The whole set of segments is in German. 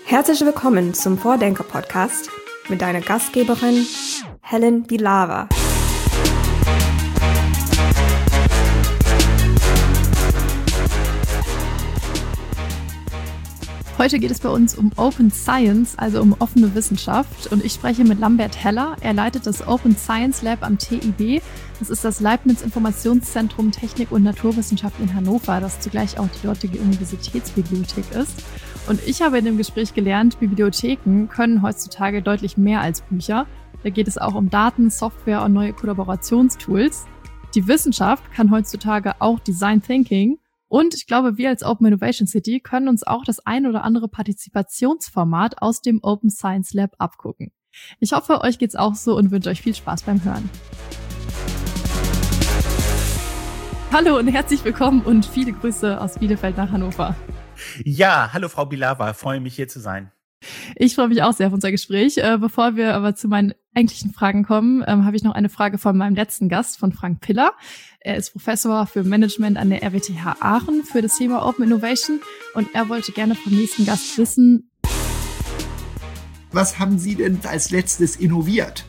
Herzlich willkommen zum Vordenker-Podcast mit deiner Gastgeberin Helen Bilava. Heute geht es bei uns um Open Science, also um offene Wissenschaft. Und ich spreche mit Lambert Heller. Er leitet das Open Science Lab am TIB. Das ist das Leibniz-Informationszentrum Technik und Naturwissenschaft in Hannover, das zugleich auch die dortige Universitätsbibliothek ist. Und ich habe in dem Gespräch gelernt, Bibliotheken können heutzutage deutlich mehr als Bücher. Da geht es auch um Daten, Software und neue Kollaborationstools. Die Wissenschaft kann heutzutage auch Design Thinking. Und ich glaube, wir als Open Innovation City können uns auch das ein oder andere Partizipationsformat aus dem Open Science Lab abgucken. Ich hoffe, euch geht's auch so und wünsche euch viel Spaß beim Hören. Hallo und herzlich willkommen und viele Grüße aus Bielefeld nach Hannover. Ja, hallo Frau Bilava, freue mich hier zu sein. Ich freue mich auch sehr auf unser Gespräch. Bevor wir aber zu meinen eigentlichen Fragen kommen, habe ich noch eine Frage von meinem letzten Gast, von Frank Piller. Er ist Professor für Management an der RWTH Aachen für das Thema Open Innovation und er wollte gerne vom nächsten Gast wissen: Was haben Sie denn als letztes innoviert?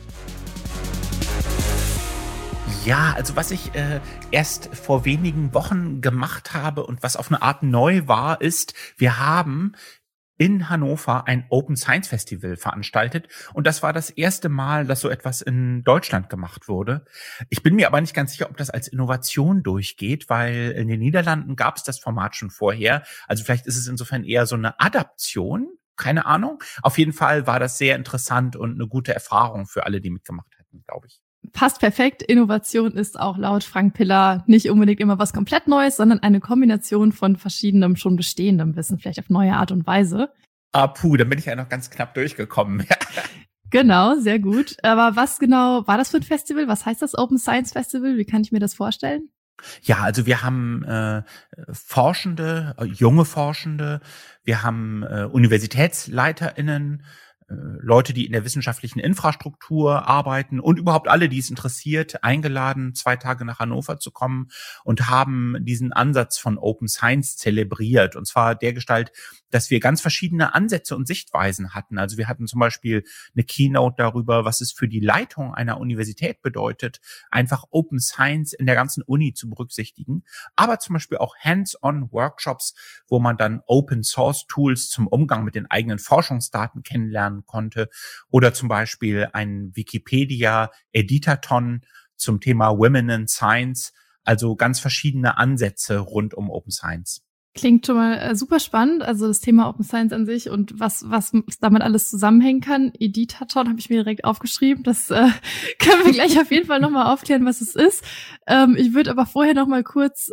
Ja, also was ich erst vor wenigen Wochen gemacht habe und was auf eine Art neu war, ist, wir haben in Hannover ein Open Science Festival veranstaltet und das war das erste Mal, dass so etwas in Deutschland gemacht wurde. Ich bin mir aber nicht ganz sicher, ob das als Innovation durchgeht, weil in den Niederlanden gab es das Format schon vorher. Also vielleicht ist es insofern eher so eine Adaption, keine Ahnung. Auf jeden Fall war das sehr interessant und eine gute Erfahrung für alle, die mitgemacht hatten, glaube ich. Passt perfekt. Innovation ist auch laut Frank Piller nicht unbedingt immer was komplett Neues, sondern eine Kombination von verschiedenem, schon bestehendem Wissen, vielleicht auf neue Art und Weise. Da bin ich ja noch ganz knapp durchgekommen. Genau, sehr gut. Aber was genau war das für ein Festival? Was heißt das Open Science Festival? Wie kann ich mir das vorstellen? Ja, also wir haben Forschende, junge Forschende, wir haben UniversitätsleiterInnen, Leute, die in der wissenschaftlichen Infrastruktur arbeiten und überhaupt alle, die es interessiert, eingeladen, 2 Tage nach Hannover zu kommen und haben diesen Ansatz von Open Science zelebriert. Und zwar dergestalt, dass wir ganz verschiedene Ansätze und Sichtweisen hatten. Also wir hatten zum Beispiel eine Keynote darüber, was es für die Leitung einer Universität bedeutet, einfach Open Science in der ganzen Uni zu berücksichtigen. Aber zum Beispiel auch Hands-on-Workshops, wo man dann Open-Source-Tools zum Umgang mit den eigenen Forschungsdaten kennenlernen konnte. Oder zum Beispiel ein Wikipedia-Editathon zum Thema Women in Science. Also ganz verschiedene Ansätze rund um Open Science. Klingt schon mal super spannend, also das Thema Open Science an sich und was damit alles zusammenhängen kann. Editathon habe ich mir direkt aufgeschrieben, das können wir gleich auf jeden Fall nochmal aufklären, was es ist. Ich würde aber vorher nochmal kurz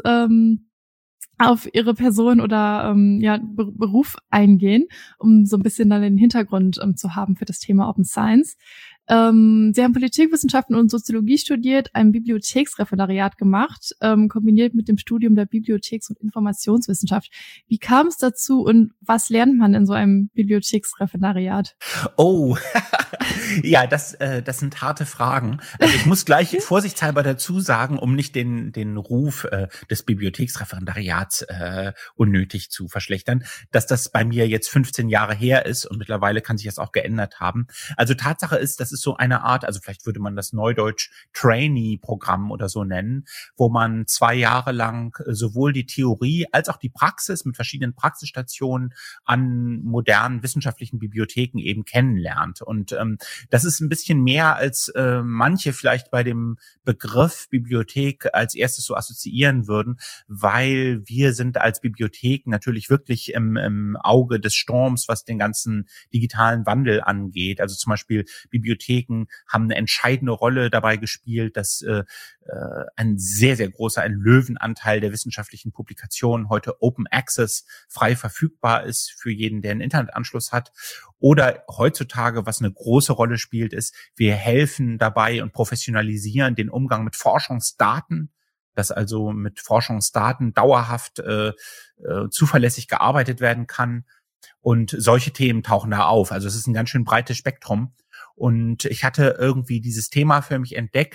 auf Ihre Person oder Beruf eingehen, um so ein bisschen dann den Hintergrund zu haben für das Thema Open Science. Sie haben Politikwissenschaften und Soziologie studiert, ein Bibliotheksreferendariat gemacht, kombiniert mit dem Studium der Bibliotheks- und Informationswissenschaft. Wie kam es dazu und was lernt man in so einem Bibliotheksreferendariat? Oh, ja, das sind harte Fragen. Also ich muss gleich vorsichtshalber dazu sagen, um nicht den Ruf des Bibliotheksreferendariats unnötig zu verschlechtern, dass das bei mir jetzt 15 Jahre her ist und mittlerweile kann sich das auch geändert haben. Also Tatsache ist, das ist so eine Art, also vielleicht würde man das Neudeutsch Trainee-Programm oder so nennen, wo man 2 Jahre lang sowohl die Theorie als auch die Praxis mit verschiedenen Praxisstationen an modernen wissenschaftlichen Bibliotheken eben kennenlernt. Und das ist ein bisschen mehr, als manche vielleicht bei dem Begriff Bibliothek als erstes so assoziieren würden, weil wir sind als Bibliotheken natürlich wirklich im Auge des Sturms, was den ganzen digitalen Wandel angeht. Also zum Beispiel Bibliotheken haben eine entscheidende Rolle dabei gespielt, dass ein sehr, sehr großer, ein Löwenanteil der wissenschaftlichen Publikationen heute Open Access frei verfügbar ist für jeden, der einen Internetanschluss hat. Oder heutzutage, was eine große Rolle spielt, ist, wir helfen dabei und professionalisieren den Umgang mit Forschungsdaten, dass also mit Forschungsdaten dauerhaft zuverlässig gearbeitet werden kann. Und solche Themen tauchen da auf. Also es ist ein ganz schön breites Spektrum. Und ich hatte irgendwie dieses Thema für mich entdeckt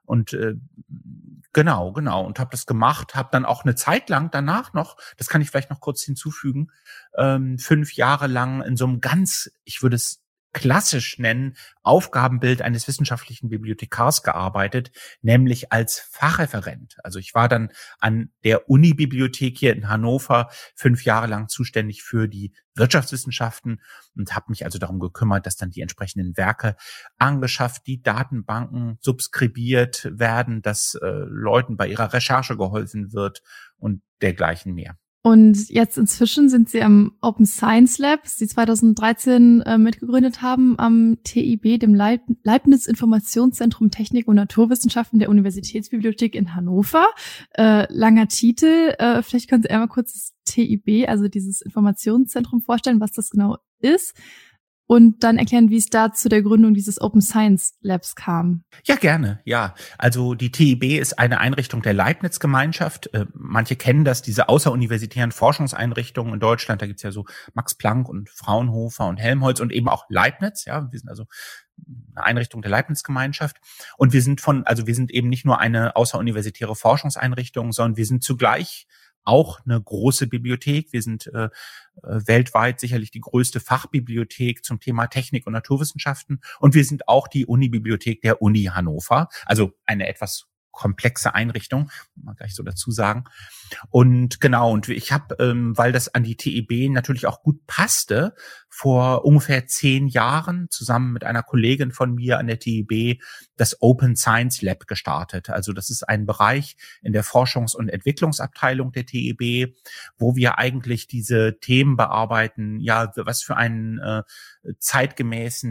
Und genau. Und habe das gemacht, habe dann auch eine Zeit lang danach noch, das kann ich vielleicht noch kurz hinzufügen, 5 Jahre lang in so einem ganz, ich würde es klassisch nennen, Aufgabenbild eines wissenschaftlichen Bibliothekars gearbeitet, nämlich als Fachreferent. Also ich war dann an der Unibibliothek hier in Hannover 5 Jahre lang zuständig für die Wirtschaftswissenschaften und habe mich also darum gekümmert, dass dann die entsprechenden Werke angeschafft, die Datenbanken subskribiert werden, dass Leuten bei ihrer Recherche geholfen wird und dergleichen mehr. Und jetzt inzwischen sind Sie am Open Science Lab, das Sie 2013 mitgegründet haben, am TIB, dem Leibniz Informationszentrum Technik und Naturwissenschaften der Universitätsbibliothek in Hannover. Langer Titel. Vielleicht können Sie einmal kurz das TIB, also dieses Informationszentrum, vorstellen, was das genau ist. Und dann erklären, wie es da zu der Gründung dieses Open Science Labs kam. Ja, gerne, ja. Also die TIB ist eine Einrichtung der Leibniz-Gemeinschaft. Manche kennen das, diese außeruniversitären Forschungseinrichtungen in Deutschland. Da gibt's ja so Max Planck und Fraunhofer und Helmholtz und eben auch Leibniz. Ja, wir sind also eine Einrichtung der Leibniz-Gemeinschaft. Und wir sind eben nicht nur eine außeruniversitäre Forschungseinrichtung, sondern wir sind zugleich auch eine große Bibliothek. Wir sind weltweit sicherlich die größte Fachbibliothek zum Thema Technik und Naturwissenschaften. Und wir sind auch die Unibibliothek der Uni Hannover, also eine etwas komplexe Einrichtung, mal gleich so dazu sagen. Und genau, und ich habe, weil das an die TIB natürlich auch gut passte, vor ungefähr 10 Jahren zusammen mit einer Kollegin von mir an der TIB das Open Science Lab gestartet. Also das ist ein Bereich in der Forschungs- und Entwicklungsabteilung der TIB, wo wir eigentlich diese Themen bearbeiten, ja, was für eine zeitgemäße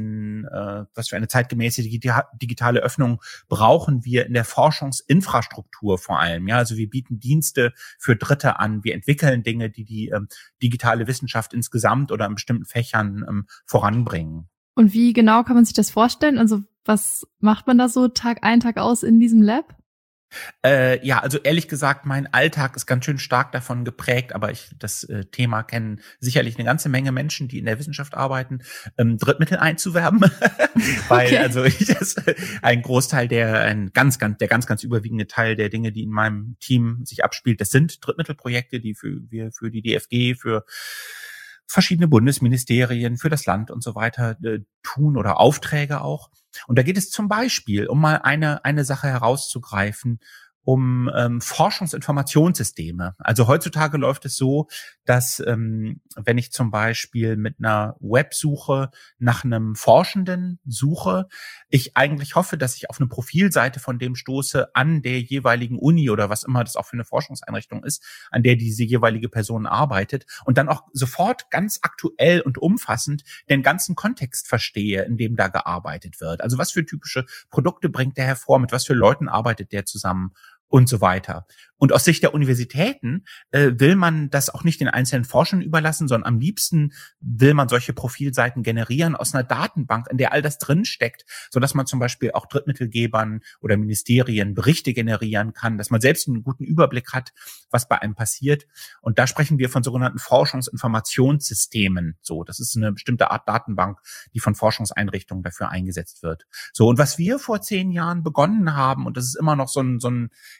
digitale Öffnung brauchen wir in der Forschungsinfrastruktur vor allem. Ja, also wir bieten Dienste für Dritte an, wir entwickeln Dinge, die die digitale Wissenschaft insgesamt oder in bestimmten Fächern voranbringen. Und wie genau kann man sich das vorstellen? Also was macht man da so Tag ein, Tag aus in diesem Lab? Ja, also ehrlich gesagt, mein Alltag ist ganz schön stark davon geprägt, aber das Thema kennen sicherlich eine ganze Menge Menschen, die in der Wissenschaft arbeiten, Drittmittel einzuwerben, weil Okay. also ein Großteil der ganz überwiegende Teil der Dinge, die in meinem Team sich abspielt, das sind Drittmittelprojekte, die wir für die DFG, für verschiedene Bundesministerien, für das Land und so weiter tun oder Aufträge auch. Und da geht es zum Beispiel, um mal eine Sache herauszugreifen, um Forschungsinformationssysteme. Also heutzutage läuft es so, dass wenn ich zum Beispiel mit einer Websuche nach einem Forschenden suche, ich eigentlich hoffe, dass ich auf eine Profilseite von dem stoße an der jeweiligen Uni oder was immer das auch für eine Forschungseinrichtung ist, an der diese jeweilige Person arbeitet und dann auch sofort ganz aktuell und umfassend den ganzen Kontext verstehe, in dem da gearbeitet wird. Also was für typische Produkte bringt der hervor, mit was für Leuten arbeitet der zusammen und so weiter. Und aus Sicht der Universitäten will man das auch nicht den einzelnen Forschern überlassen, sondern am liebsten will man solche Profilseiten generieren aus einer Datenbank, in der all das drinsteckt, sodass man zum Beispiel auch Drittmittelgebern oder Ministerien Berichte generieren kann, dass man selbst einen guten Überblick hat, was bei einem passiert. Und da sprechen wir von sogenannten Forschungsinformationssystemen. So, das ist eine bestimmte Art Datenbank, die von Forschungseinrichtungen dafür eingesetzt wird. So, und was wir vor 10 Jahren begonnen haben, und das ist immer noch so ein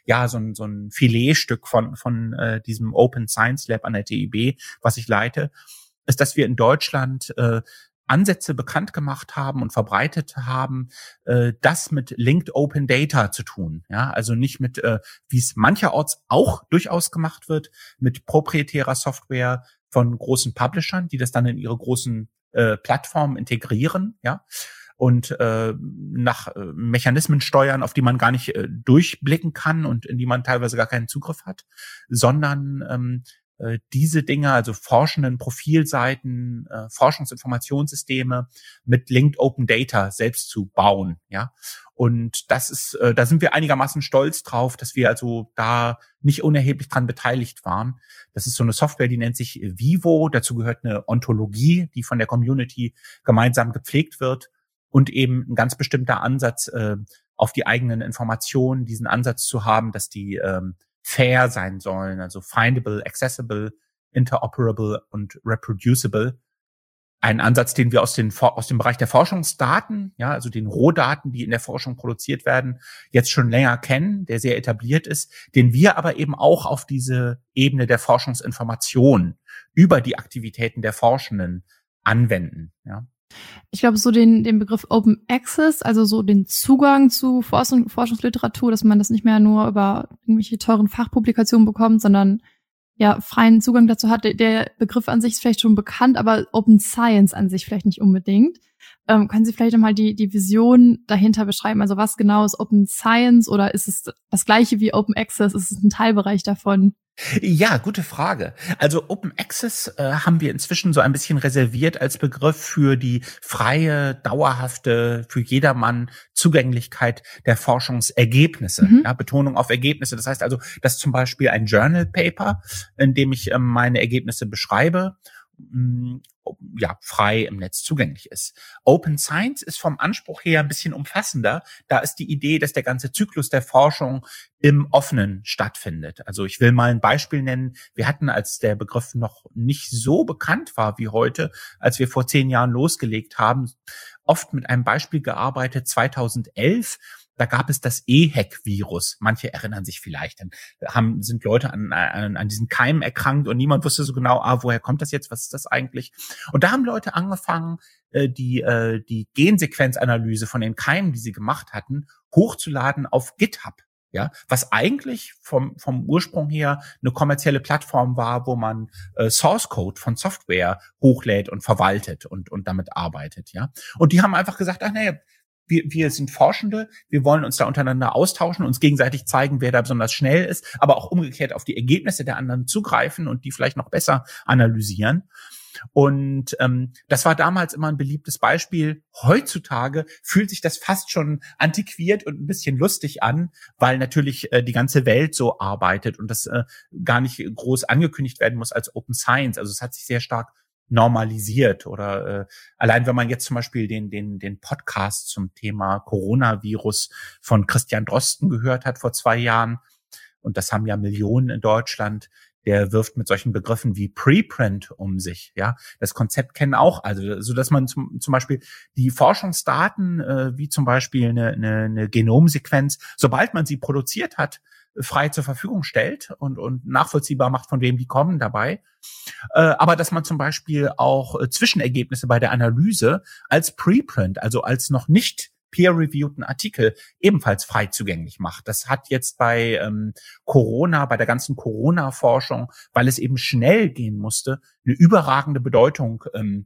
Filetstück von diesem Open Science Lab an der TIB, was ich leite, ist, dass wir in Deutschland Ansätze bekannt gemacht haben und verbreitet haben, das mit Linked Open Data zu tun. Ja, also nicht mit, wie es mancherorts auch durchaus gemacht wird, mit proprietärer Software von großen Publishern, die das dann in ihre großen Plattformen integrieren, ja, und nach Mechanismen steuern, auf die man gar nicht durchblicken kann und in die man teilweise gar keinen Zugriff hat, sondern diese Dinge, also forschenden Profilseiten, Forschungsinformationssysteme mit Linked Open Data selbst zu bauen, ja. Und das ist, da sind wir einigermaßen stolz drauf, dass wir also da nicht unerheblich dran beteiligt waren. Das ist so eine Software, die nennt sich Vivo. Dazu gehört eine Ontologie, die von der Community gemeinsam gepflegt wird. Und eben ein ganz bestimmter Ansatz auf die eigenen Informationen, diesen Ansatz zu haben, dass die fair sein sollen, also findable, accessible, interoperable und reproducible. ein Ansatz, den wir aus dem Bereich der Forschungsdaten, ja, also den Rohdaten, die in der Forschung produziert werden, jetzt schon länger kennen, der sehr etabliert ist, den wir aber eben auch auf diese Ebene der Forschungsinformation über die Aktivitäten der Forschenden anwenden, ja. Ich glaube, so den Begriff Open Access, also so den Zugang zu Forschungsliteratur, dass man das nicht mehr nur über irgendwelche teuren Fachpublikationen bekommt, sondern ja freien Zugang dazu hat. Der Begriff an sich ist vielleicht schon bekannt, aber Open Science an sich vielleicht nicht unbedingt. Können Sie vielleicht nochmal die Vision dahinter beschreiben? Also was genau ist Open Science oder ist es das gleiche wie Open Access? Ist es ein Teilbereich davon? Ja, gute Frage. Also Open Access haben wir inzwischen so ein bisschen reserviert als Begriff für die freie, dauerhafte, für jedermann Zugänglichkeit der Forschungsergebnisse. Ja, Betonung auf Ergebnisse. Das heißt also, dass zum Beispiel ein Journal Paper, in dem ich meine Ergebnisse beschreibe, ja, frei im Netz zugänglich ist. Open Science ist vom Anspruch her ein bisschen umfassender. Da ist die Idee, dass der ganze Zyklus der Forschung im Offenen stattfindet. Also ich will mal ein Beispiel nennen. Wir hatten, als der Begriff noch nicht so bekannt war wie heute, als wir vor 10 Jahren losgelegt haben, oft mit einem Beispiel gearbeitet, 2011. Da gab es das EHEC-Virus. Manche erinnern sich vielleicht. Dann sind Leute an diesen Keimen erkrankt und niemand wusste so genau, woher kommt das jetzt? Was ist das eigentlich? Und da haben Leute angefangen, die Gensequenzanalyse von den Keimen, die sie gemacht hatten, hochzuladen auf GitHub. Ja, was eigentlich vom Ursprung her eine kommerzielle Plattform war, wo man Source Code von Software hochlädt und verwaltet und damit arbeitet. Ja, und die haben einfach gesagt, wir sind Forschende, wir wollen uns da untereinander austauschen, uns gegenseitig zeigen, wer da besonders schnell ist, aber auch umgekehrt auf die Ergebnisse der anderen zugreifen und die vielleicht noch besser analysieren. Und das war damals immer ein beliebtes Beispiel. Heutzutage fühlt sich das fast schon antiquiert und ein bisschen lustig an, weil natürlich die ganze Welt so arbeitet und das gar nicht groß angekündigt werden muss als Open Science. Also es hat sich sehr stark normalisiert oder allein wenn man jetzt zum Beispiel den Podcast zum Thema Coronavirus von Christian Drosten gehört hat vor 2 Jahren, und das haben ja Millionen in Deutschland, der wirft mit solchen Begriffen wie Preprint um sich. Ja, das Konzept kennen auch, also so dass man zum Beispiel die Forschungsdaten, wie zum Beispiel eine Genomsequenz, sobald man sie produziert hat, frei zur Verfügung stellt und nachvollziehbar macht, von wem die kommen dabei. Aber dass man zum Beispiel auch Zwischenergebnisse bei der Analyse als Preprint, also als noch nicht peer-reviewten Artikel ebenfalls frei zugänglich macht. Das hat jetzt bei bei der ganzen Corona-Forschung, weil es eben schnell gehen musste, eine überragende Bedeutung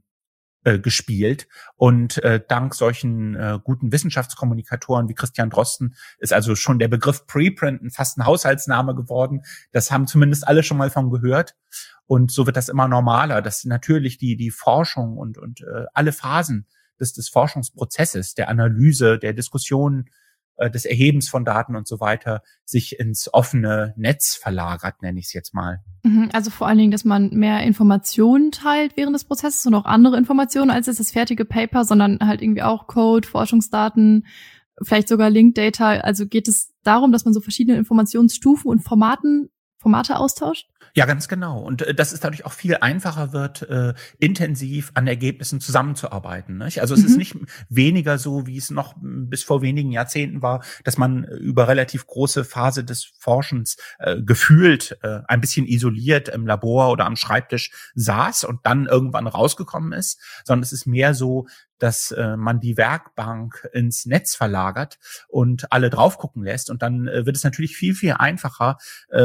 gespielt. Und dank solchen guten Wissenschaftskommunikatoren wie Christian Drosten ist also schon der Begriff Preprint fast ein Haushaltsname geworden. Das haben zumindest alle schon mal von gehört. Und so wird das immer normaler, dass natürlich die Forschung und alle Phasen des Forschungsprozesses, der Analyse, der Diskussion, des Erhebens von Daten und so weiter sich ins offene Netz verlagert, nenne ich es jetzt mal. Also vor allen Dingen, dass man mehr Informationen teilt während des Prozesses und auch andere Informationen als jetzt das fertige Paper, sondern halt irgendwie auch Code, Forschungsdaten, vielleicht sogar Linked Data. Also geht es darum, dass man so verschiedene Informationsstufen und Formate austauscht? Ja, ganz genau. Und dass es dadurch auch viel einfacher wird, intensiv an Ergebnissen zusammenzuarbeiten. Nicht? Also es ist nicht weniger so, wie es noch bis vor wenigen Jahrzehnten war, dass man über relativ große Phase des Forschens gefühlt ein bisschen isoliert im Labor oder am Schreibtisch saß und dann irgendwann rausgekommen ist, sondern es ist mehr so, dass man die Werkbank ins Netz verlagert und alle drauf gucken lässt. Und dann wird es natürlich viel, viel einfacher,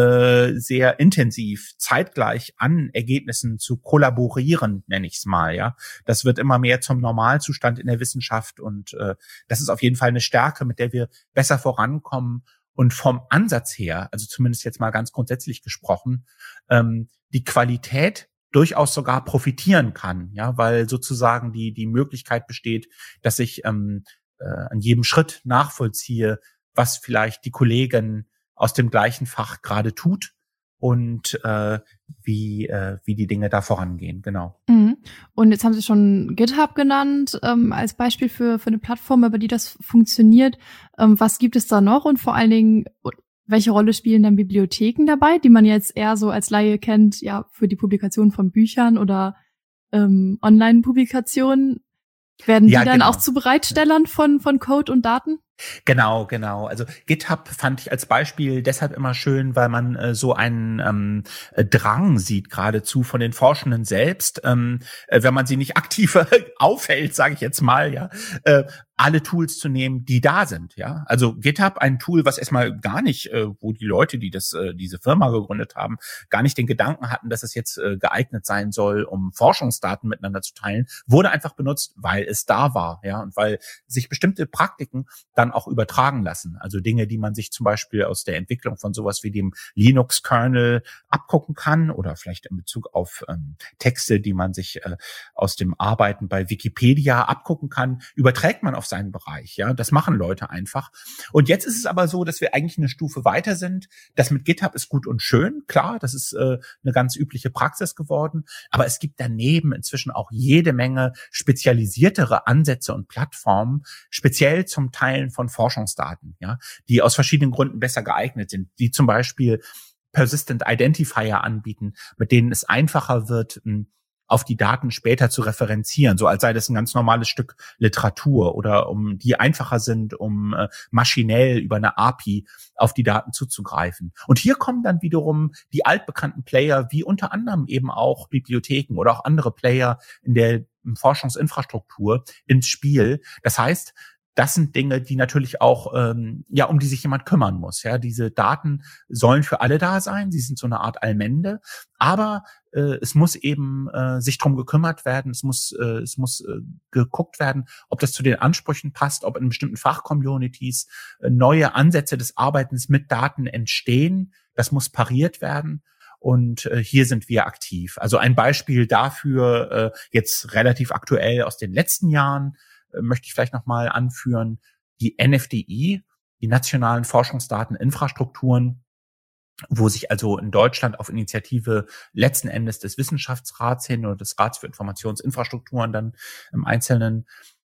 sehr intensiv zeitgleich an Ergebnissen zu kollaborieren, nenne ich es mal. Ja, das wird immer mehr zum Normalzustand in der Wissenschaft. Und das ist auf jeden Fall eine Stärke, mit der wir besser vorankommen. Und vom Ansatz her, also zumindest jetzt mal ganz grundsätzlich gesprochen, die Qualität durchaus sogar profitieren kann, ja, weil sozusagen die Möglichkeit besteht, dass ich an jedem Schritt nachvollziehe, was vielleicht die Kollegin aus dem gleichen Fach gerade tut und wie die Dinge da vorangehen, genau. Und jetzt haben Sie schon GitHub genannt als Beispiel für eine Plattform, über die das funktioniert. Was gibt es da noch und vor allen Dingen welche Rolle spielen dann Bibliotheken dabei, die man jetzt eher so als Laie kennt, ja, für die Publikation von Büchern oder Online-Publikationen. Werden die dann genau. auch zu Bereitstellern von Code und Daten? Genau. Also GitHub fand ich als Beispiel deshalb immer schön, weil man so einen Drang sieht geradezu von den Forschenden selbst, wenn man sie nicht aktiv aufhält, sage ich jetzt mal, ja, alle Tools zu nehmen, die da sind, ja. Also GitHub, ein Tool, was erstmal gar nicht, wo die Leute, die diese Firma gegründet haben, gar nicht den Gedanken hatten, dass es jetzt geeignet sein soll, um Forschungsdaten miteinander zu teilen, wurde einfach benutzt, weil es da war, ja, und weil sich bestimmte Praktiken dann auch übertragen lassen. Also Dinge, die man sich zum Beispiel aus der Entwicklung von sowas wie dem Linux-Kernel abgucken kann oder vielleicht in Bezug auf Texte, die man sich aus dem Arbeiten bei Wikipedia abgucken kann, überträgt man auf seinen Bereich. Ja, das machen Leute einfach. Und jetzt ist es aber so, dass wir eigentlich eine Stufe weiter sind. Das mit GitHub ist gut und schön. Klar, das ist eine ganz übliche Praxis geworden. Aber es gibt daneben inzwischen auch jede Menge spezialisiertere Ansätze und Plattformen, speziell zum Teilen von Forschungsdaten, ja, die aus verschiedenen Gründen besser geeignet sind, die zum Beispiel Persistent Identifier anbieten, mit denen es einfacher wird, auf die Daten später zu referenzieren, so als sei das ein ganz normales Stück Literatur oder die einfacher sind, maschinell über eine API auf die Daten zuzugreifen. Und hier kommen dann wiederum die altbekannten Player, wie unter anderem eben auch Bibliotheken oder auch andere Player in der Forschungsinfrastruktur ins Spiel. Das heißt, das sind Dinge, die natürlich auch, um die sich jemand kümmern muss. Ja, diese Daten sollen für alle da sein. Sie sind so eine Art Allmende. Aber es muss eben sich drum gekümmert werden. Es muss geguckt werden, ob das zu den Ansprüchen passt, ob in bestimmten Fachcommunities neue Ansätze des Arbeitens mit Daten entstehen. Das muss pariert werden. Und hier sind wir aktiv. Also ein Beispiel dafür, jetzt relativ aktuell aus den letzten Jahren, möchte ich vielleicht nochmal anführen, die NFDI, die nationalen Forschungsdateninfrastrukturen, wo sich also in Deutschland auf Initiative letzten Endes des Wissenschaftsrats hin oder des Rats für Informationsinfrastrukturen dann im Einzelnen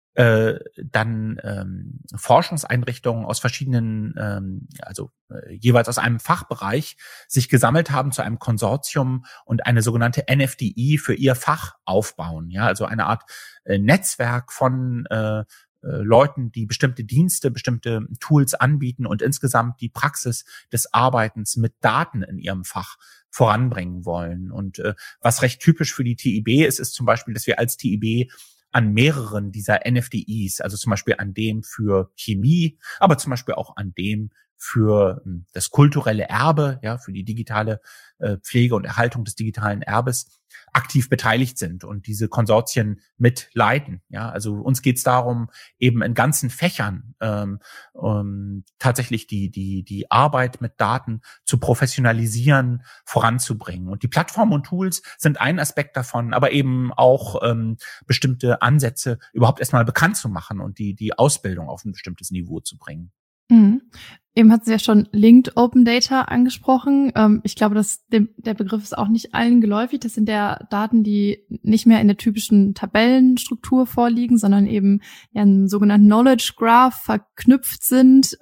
Forschungseinrichtungen aus verschiedenen, jeweils aus einem Fachbereich sich gesammelt haben zu einem Konsortium und eine sogenannte NFDI für ihr Fach aufbauen. Ja, also eine Art Netzwerk von Leuten, die bestimmte Dienste, bestimmte Tools anbieten und insgesamt die Praxis des Arbeitens mit Daten in ihrem Fach voranbringen wollen. Und was recht typisch für die TIB ist zum Beispiel, dass wir als TIB an mehreren dieser NFDIs, also zum Beispiel an dem für Chemie, aber zum Beispiel auch an dem für das kulturelle Erbe, ja, für die digitale Pflege und Erhaltung des digitalen Erbes aktiv beteiligt sind und diese Konsortien mitleiten. Ja, also uns geht es darum, eben in ganzen Fächern tatsächlich die Arbeit mit Daten zu professionalisieren, voranzubringen. Und die Plattformen und Tools sind ein Aspekt davon, aber eben auch bestimmte Ansätze überhaupt erstmal bekannt zu machen und die Ausbildung auf ein bestimmtes Niveau zu bringen. Mhm. Eben hat sie ja schon Linked Open Data angesprochen. Ich glaube, der Begriff ist auch nicht allen geläufig. Das sind ja Daten, die nicht mehr in der typischen Tabellenstruktur vorliegen, sondern eben ja in einem sogenannten Knowledge Graph verknüpft sind.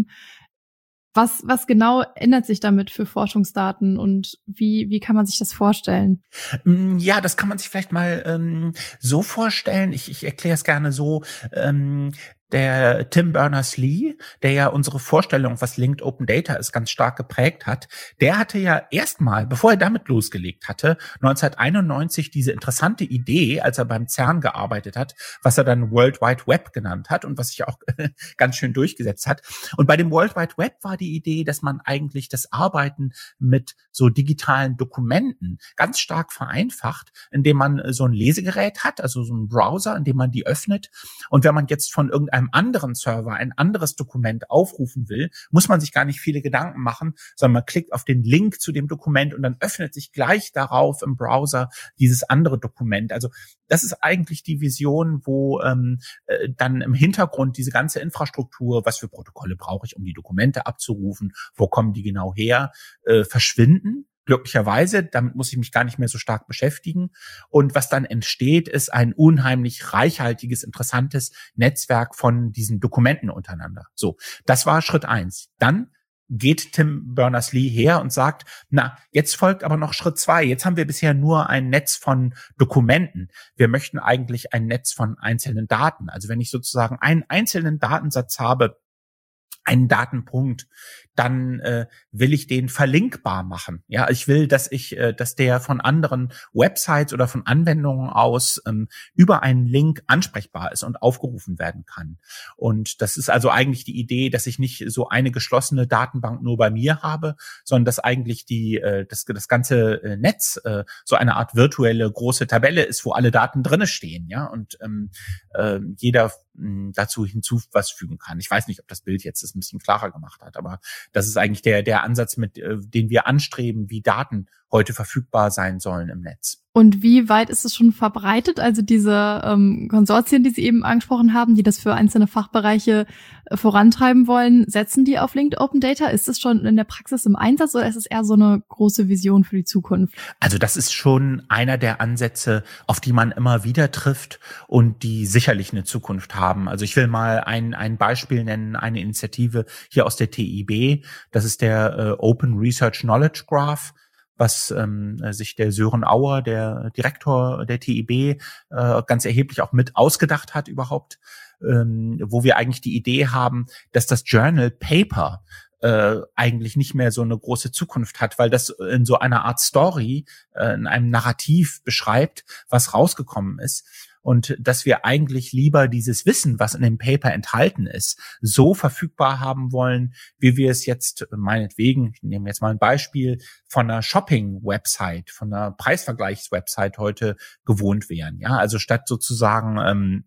Was genau ändert sich damit für Forschungsdaten und wie kann man sich das vorstellen? Ja, das kann man sich vielleicht mal so vorstellen. Ich erkläre es gerne so. Der Tim Berners-Lee, der ja unsere Vorstellung, was Linked Open Data ist, ganz stark geprägt hat, der hatte ja erstmal, bevor er damit losgelegt hatte, 1991 diese interessante Idee, als er beim CERN gearbeitet hat, was er dann World Wide Web genannt hat und was sich auch ganz schön durchgesetzt hat. Und bei dem World Wide Web war die Idee, dass man eigentlich das Arbeiten mit so digitalen Dokumenten ganz stark vereinfacht, indem man so ein Lesegerät hat, also so einen Browser, in dem man die öffnet. Und wenn man jetzt von irgendeinem anderen Server ein anderes Dokument aufrufen will, muss man sich gar nicht viele Gedanken machen, sondern man klickt auf den Link zu dem Dokument und dann öffnet sich gleich darauf im Browser dieses andere Dokument. Also das ist eigentlich die Vision, wo dann im Hintergrund diese ganze Infrastruktur, was für Protokolle brauche ich, um die Dokumente abzurufen, wo kommen die genau her, verschwinden. Glücklicherweise, damit muss ich mich gar nicht mehr so stark beschäftigen. Und was dann entsteht, ist ein unheimlich reichhaltiges, interessantes Netzwerk von diesen Dokumenten untereinander. So, das war Schritt 1. Dann geht Tim Berners-Lee her und sagt, na, jetzt folgt aber noch Schritt 2. Jetzt haben wir bisher nur ein Netz von Dokumenten. Wir möchten eigentlich ein Netz von einzelnen Daten. Also wenn ich sozusagen einen einzelnen Datensatz habe, einen Datenpunkt, dann will ich den verlinkbar machen. Ja, ich will, dass der von anderen Websites oder von Anwendungen aus über einen Link ansprechbar ist und aufgerufen werden kann. Und das ist also eigentlich die Idee, dass ich nicht so eine geschlossene Datenbank nur bei mir habe, sondern dass eigentlich das ganze Netz so eine Art virtuelle große Tabelle ist, wo alle Daten drinne stehen, ja, und jeder dazu was fügen kann. Ich weiß nicht, ob das Bild jetzt das ein bisschen klarer gemacht hat, aber das ist eigentlich der Ansatz, den wir anstreben, wie Daten heute verfügbar sein sollen im Netz. Und wie weit ist es schon verbreitet? Also diese Konsortien, die Sie eben angesprochen haben, die das für einzelne Fachbereiche vorantreiben wollen, setzen die auf Linked Open Data? Ist es schon in der Praxis im Einsatz oder ist es eher so eine große Vision für die Zukunft? Also das ist schon einer der Ansätze, auf die man immer wieder trifft und die sicherlich eine Zukunft haben. Also ich will mal ein Beispiel nennen, eine Initiative hier aus der TIB. Das ist der Open Research Knowledge Graph, was sich der Sören Auer, der Direktor der TIB, ganz erheblich auch mit ausgedacht hat überhaupt, wo wir eigentlich die Idee haben, dass das Journal Paper eigentlich nicht mehr so eine große Zukunft hat, weil das in so einer Art Story, in einem Narrativ beschreibt, was rausgekommen ist. Und dass wir eigentlich lieber dieses Wissen, was in dem Paper enthalten ist, so verfügbar haben wollen, wie wir es jetzt meinetwegen, ich nehme jetzt mal ein Beispiel, von einer Shopping-Website, von einer Preisvergleichs-Website heute gewohnt wären. Ja, also statt sozusagen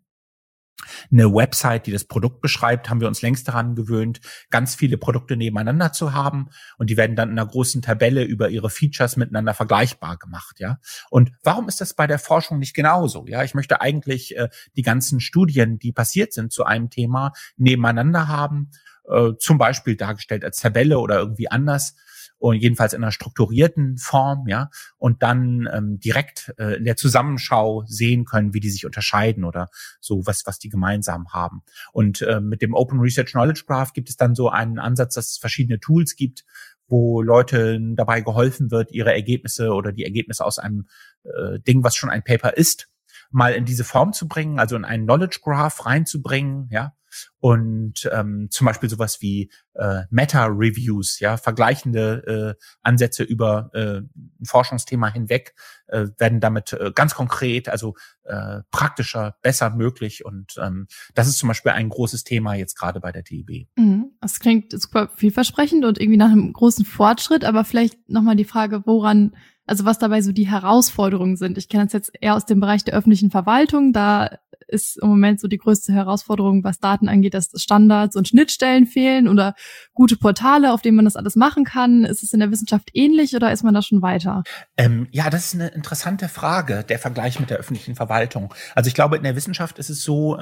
eine Website, die das Produkt beschreibt, haben wir uns längst daran gewöhnt, ganz viele Produkte nebeneinander zu haben und die werden dann in einer großen Tabelle über ihre Features miteinander vergleichbar gemacht, ja. Und warum ist das bei der Forschung nicht genauso? Ja, ich möchte eigentlich die ganzen Studien, die passiert sind zu einem Thema, nebeneinander haben, zum Beispiel dargestellt als Tabelle oder irgendwie anders. Und jedenfalls in einer strukturierten Form, ja, und dann direkt in der Zusammenschau sehen können, wie die sich unterscheiden oder so, was die gemeinsam haben. Und mit dem Open Research Knowledge Graph gibt es dann so einen Ansatz, dass es verschiedene Tools gibt, wo Leute dabei geholfen wird, ihre Ergebnisse oder die Ergebnisse aus einem Ding, was schon ein Paper ist, mal in diese Form zu bringen, also in einen Knowledge Graph reinzubringen, ja. Und zum Beispiel sowas wie Meta-Reviews, ja, vergleichende Ansätze über ein Forschungsthema hinweg werden damit ganz konkret, also praktischer, besser möglich. Und das ist zum Beispiel ein großes Thema jetzt gerade bei der TIB. Das klingt super vielversprechend und irgendwie nach einem großen Fortschritt, aber vielleicht nochmal die Frage, was dabei so die Herausforderungen sind. Ich kenne das jetzt eher aus dem Bereich der öffentlichen Verwaltung, da ist im Moment so die größte Herausforderung, was Daten angeht, dass Standards und Schnittstellen fehlen oder gute Portale, auf denen man das alles machen kann. Ist es in der Wissenschaft ähnlich oder ist man da schon weiter? Ja, das ist eine interessante Frage, der Vergleich mit der öffentlichen Verwaltung. Also ich glaube, in der Wissenschaft ist es so,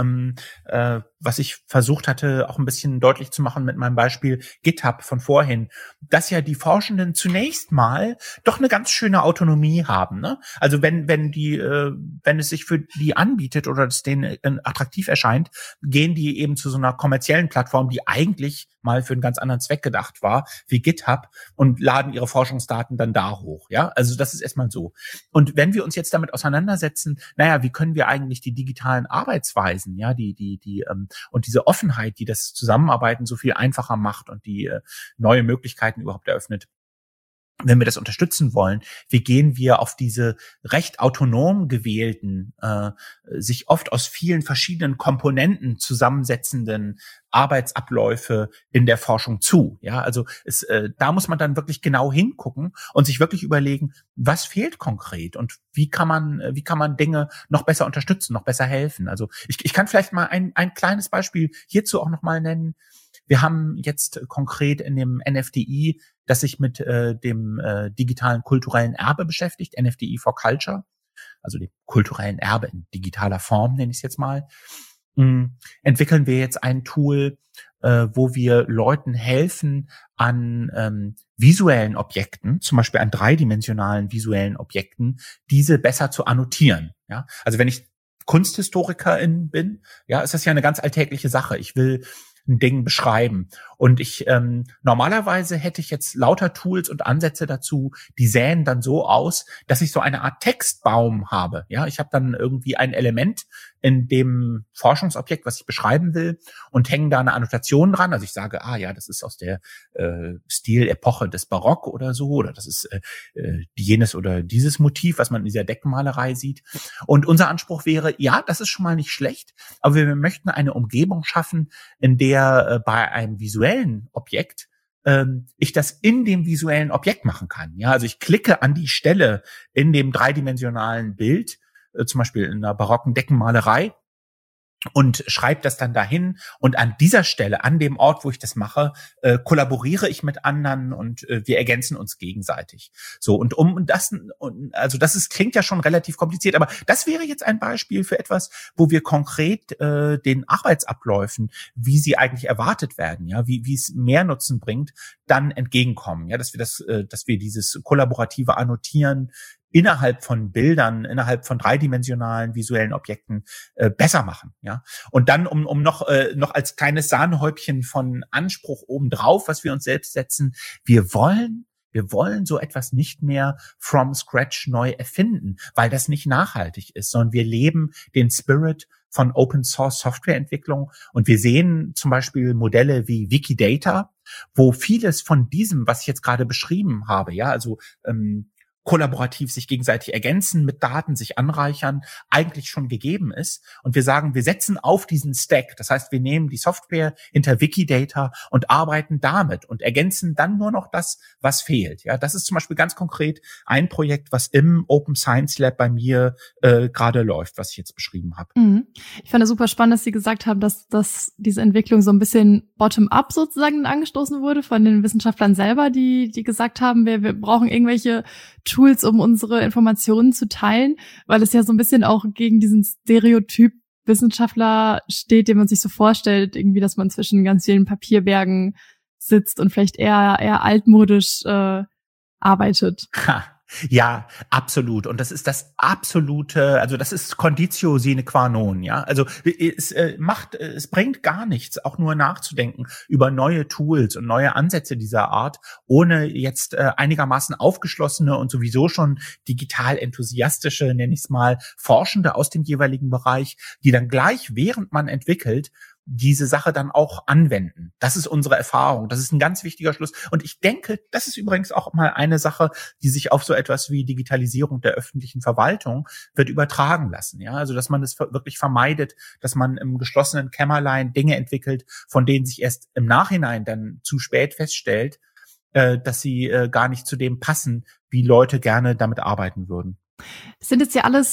was ich versucht hatte, auch ein bisschen deutlich zu machen mit meinem Beispiel GitHub von vorhin, dass ja die Forschenden zunächst mal doch eine ganz schöne Autonomie haben, ne? Also wenn es sich für die anbietet oder es denen attraktiv erscheint, gehen die eben zu so einer kommerziellen Plattform, die eigentlich mal für einen ganz anderen Zweck gedacht war, wie GitHub, und laden ihre Forschungsdaten dann da hoch, ja? Also das ist erstmal so. Und wenn wir uns jetzt damit auseinandersetzen, wie können wir eigentlich die digitalen Arbeitsweisen, ja, und diese Offenheit, die das Zusammenarbeiten so viel einfacher macht und die neue Möglichkeiten überhaupt eröffnet, wenn wir das unterstützen wollen, wie gehen wir auf diese recht autonom gewählten, sich oft aus vielen verschiedenen Komponenten zusammensetzenden Arbeitsabläufe in der Forschung zu? Ja, also da muss man dann wirklich genau hingucken und sich wirklich überlegen, was fehlt konkret und wie kann man Dinge noch besser unterstützen, noch besser helfen? Also ich kann vielleicht mal ein kleines Beispiel hierzu auch noch mal nennen. Wir haben jetzt konkret in dem NFDI, das sich mit dem digitalen kulturellen Erbe beschäftigt, NFDI for Culture, also dem kulturellen Erbe in digitaler Form, nenne ich es jetzt mal, entwickeln wir jetzt ein Tool, wo wir Leuten helfen, an visuellen Objekten, zum Beispiel an dreidimensionalen visuellen Objekten, diese besser zu annotieren. Ja? Also wenn ich Kunsthistorikerin bin, ja, ist das ja eine ganz alltägliche Sache. Ich will ein Ding beschreiben. Und ich normalerweise hätte ich jetzt lauter Tools und Ansätze dazu, die sähen dann so aus, dass ich so eine Art Textbaum habe. Ja, ich habe dann irgendwie ein Element in dem Forschungsobjekt, was ich beschreiben will, und hänge da eine Annotation dran. Also ich sage, das ist aus der Stilepoche des Barock oder so, oder das ist jenes oder dieses Motiv, was man in dieser Deckenmalerei sieht. Und unser Anspruch wäre, das ist schon mal nicht schlecht, aber wir möchten eine Umgebung schaffen, in der bei einem visuellen Objekt ich das in dem visuellen Objekt machen kann. Ja, also ich klicke an die Stelle in dem dreidimensionalen Bild, zum Beispiel in einer barocken Deckenmalerei, und schreibe das dann dahin. Und an dieser Stelle, an dem Ort, wo ich das mache, kollaboriere ich mit anderen und wir ergänzen uns gegenseitig. So, und klingt ja schon relativ kompliziert, aber das wäre jetzt ein Beispiel für etwas, wo wir konkret den Arbeitsabläufen, wie sie eigentlich erwartet werden, ja, wie es mehr Nutzen bringt, dann entgegenkommen. Ja, dass wir dieses kollaborative Annotieren innerhalb von Bildern, innerhalb von dreidimensionalen visuellen Objekten besser machen, ja. Und dann um noch als kleines Sahnehäubchen von Anspruch obendrauf, was wir uns selbst setzen, wir wollen so etwas nicht mehr from scratch neu erfinden, weil das nicht nachhaltig ist, sondern wir leben den Spirit von Open Source Softwareentwicklung, und wir sehen zum Beispiel Modelle wie Wikidata, wo vieles von diesem, was ich jetzt gerade beschrieben habe, ja, also kollaborativ sich gegenseitig ergänzen, mit Daten sich anreichern, eigentlich schon gegeben ist. Und wir sagen, wir setzen auf diesen Stack. Das heißt, wir nehmen die Software hinter Wikidata und arbeiten damit und ergänzen dann nur noch das, was fehlt. Ja, das ist zum Beispiel ganz konkret ein Projekt, was im Open Science Lab bei mir gerade läuft, was ich jetzt beschrieben habe. Ich fand es super spannend, dass Sie gesagt haben, dass diese Entwicklung so ein bisschen bottom-up sozusagen angestoßen wurde von den Wissenschaftlern selber, die gesagt haben, wir brauchen irgendwelche Tools, um unsere Informationen zu teilen, weil es ja so ein bisschen auch gegen diesen Stereotyp Wissenschaftler steht, den man sich so vorstellt, irgendwie, dass man zwischen ganz vielen Papierbergen sitzt und vielleicht eher altmodisch arbeitet. Ja, absolut. Und das ist das absolute, also das ist Conditio sine qua non, ja. Also es bringt gar nichts, auch nur nachzudenken über neue Tools und neue Ansätze dieser Art, ohne jetzt einigermaßen aufgeschlossene und sowieso schon digital enthusiastische, nenne ich es mal, Forschende aus dem jeweiligen Bereich, die dann gleich, während man entwickelt, diese Sache dann auch anwenden. Das ist unsere Erfahrung. Das ist ein ganz wichtiger Schluss. Und ich denke, das ist übrigens auch mal eine Sache, die sich auf so etwas wie Digitalisierung der öffentlichen Verwaltung wird übertragen lassen. Ja, also dass man es wirklich vermeidet, dass man im geschlossenen Kämmerlein Dinge entwickelt, von denen sich erst im Nachhinein dann zu spät feststellt, dass sie gar nicht zu dem passen, wie Leute gerne damit arbeiten würden. Das sind jetzt ja alles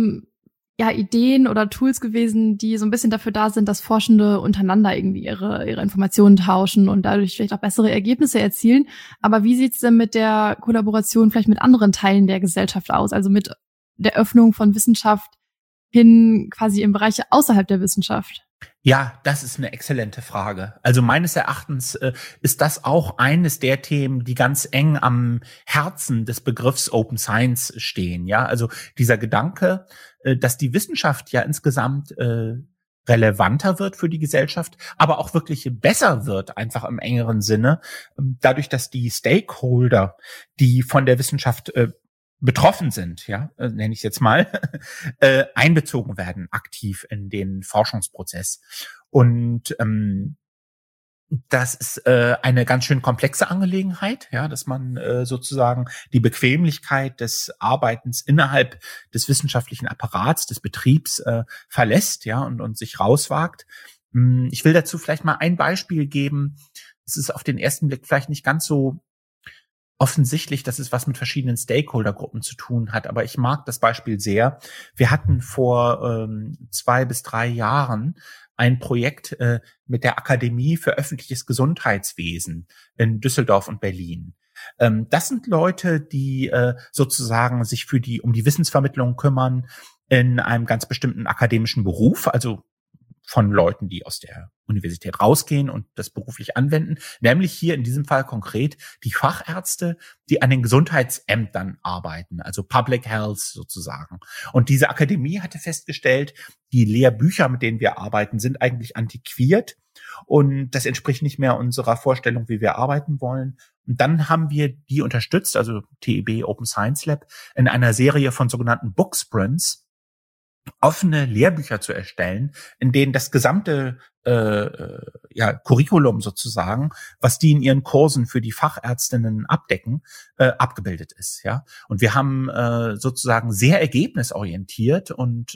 Ideen oder Tools gewesen, die so ein bisschen dafür da sind, dass Forschende untereinander irgendwie ihre Informationen tauschen und dadurch vielleicht auch bessere Ergebnisse erzielen. Aber wie sieht's denn mit der Kollaboration vielleicht mit anderen Teilen der Gesellschaft aus? Also mit der Öffnung von Wissenschaft hin quasi in Bereiche außerhalb der Wissenschaft? Ja, das ist eine exzellente Frage. Also meines Erachtens ist das auch eines der Themen, die ganz eng am Herzen des Begriffs Open Science stehen. Ja, also dieser Gedanke, dass die Wissenschaft ja insgesamt relevanter wird für die Gesellschaft, aber auch wirklich besser wird, einfach im engeren Sinne, dadurch, dass die Stakeholder, die von der Wissenschaft betroffen sind, ja, nenne ich es jetzt mal, einbezogen werden aktiv in den Forschungsprozess. Und das ist eine ganz schön komplexe Angelegenheit, ja, dass man sozusagen die Bequemlichkeit des Arbeitens innerhalb des wissenschaftlichen Apparats, des Betriebs verlässt, ja, und sich rauswagt. Ich will dazu vielleicht mal ein Beispiel geben. Es ist auf den ersten Blick vielleicht nicht ganz so offensichtlich, dass es was mit verschiedenen Stakeholdergruppen zu tun hat, aber ich mag das Beispiel sehr. Wir hatten vor 2 bis 3 Jahren ein Projekt mit der Akademie für öffentliches Gesundheitswesen in Düsseldorf und Berlin. Das sind Leute, die sozusagen sich um die Wissensvermittlung kümmern in einem ganz bestimmten akademischen Beruf, also von Leuten, die aus der Universität rausgehen und das beruflich anwenden, nämlich hier in diesem Fall konkret die Fachärzte, die an den Gesundheitsämtern arbeiten, also Public Health sozusagen. Und diese Akademie hatte festgestellt, die Lehrbücher, mit denen wir arbeiten, sind eigentlich antiquiert. und das entspricht nicht mehr unserer Vorstellung, wie wir arbeiten wollen. Und dann haben wir die unterstützt, also TEB Open Science Lab, in einer Serie von sogenannten Book Sprints, offene Lehrbücher zu erstellen, in denen das gesamte Curriculum sozusagen, was die in ihren Kursen für die Fachärztinnen abdecken, abgebildet ist. Ja, und wir haben sozusagen sehr ergebnisorientiert und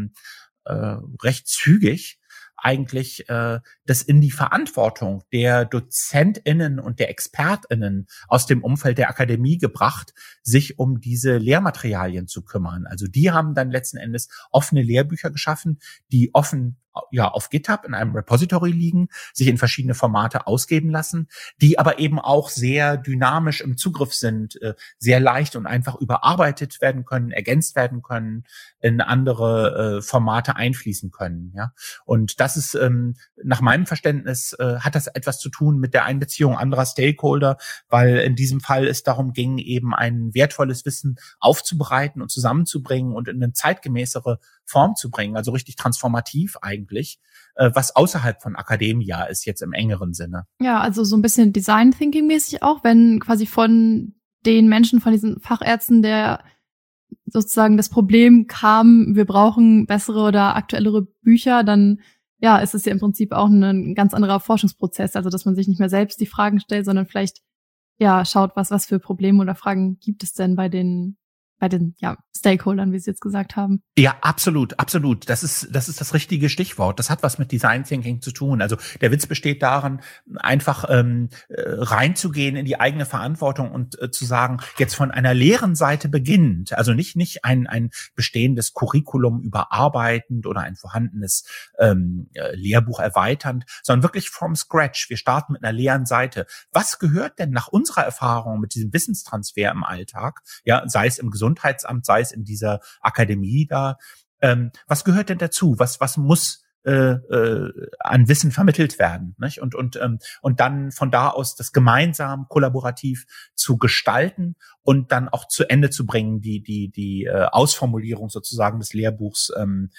recht zügig eigentlich das in die Verantwortung der DozentInnen und der ExpertInnen aus dem Umfeld der Akademie gebracht, sich um diese Lehrmaterialien zu kümmern. Also die haben dann letzten Endes offene Lehrbücher geschaffen, die offen auf GitHub in einem Repository liegen, sich in verschiedene Formate ausgeben lassen, die aber eben auch sehr dynamisch im Zugriff sind, sehr leicht und einfach überarbeitet werden können, ergänzt werden können, in andere Formate einfließen können. Ja, und das ist nach meinem Verständnis hat das etwas zu tun mit der Einbeziehung anderer Stakeholder, weil in diesem Fall es darum ging, eben ein wertvolles Wissen aufzubereiten und zusammenzubringen und in eine zeitgemäßere Form zu bringen, also richtig transformativ eigentlich, was außerhalb von Academia ist jetzt im engeren Sinne. Ja, also so ein bisschen Design Thinking mäßig auch, wenn quasi von den Menschen, von diesen Fachärzten, der sozusagen das Problem kam, wir brauchen bessere oder aktuellere Bücher, dann ja, ist es ja im Prinzip auch ein ganz anderer Forschungsprozess, also dass man sich nicht mehr selbst die Fragen stellt, sondern vielleicht ja schaut, was für Probleme oder Fragen gibt es denn bei den Stakeholdern, wie Sie jetzt gesagt haben. Ja, absolut. Das ist das richtige Stichwort. Das hat was mit Design Thinking zu tun. Also der Witz besteht darin, einfach reinzugehen in die eigene Verantwortung und zu sagen, jetzt von einer leeren Seite beginnend, also nicht ein bestehendes Curriculum überarbeitend oder ein vorhandenes Lehrbuch erweiternd, sondern wirklich from scratch. Wir starten mit einer leeren Seite. Was gehört denn nach unserer Erfahrung mit diesem Wissenstransfer im Alltag, ja, sei es im Gesundheitsamt, sei es in dieser Akademie da, was gehört denn dazu? Was muss an Wissen vermittelt werden, nicht? Und dann von da aus das gemeinsam kollaborativ zu gestalten und dann auch zu Ende zu bringen, die Ausformulierung sozusagen des Lehrbuchs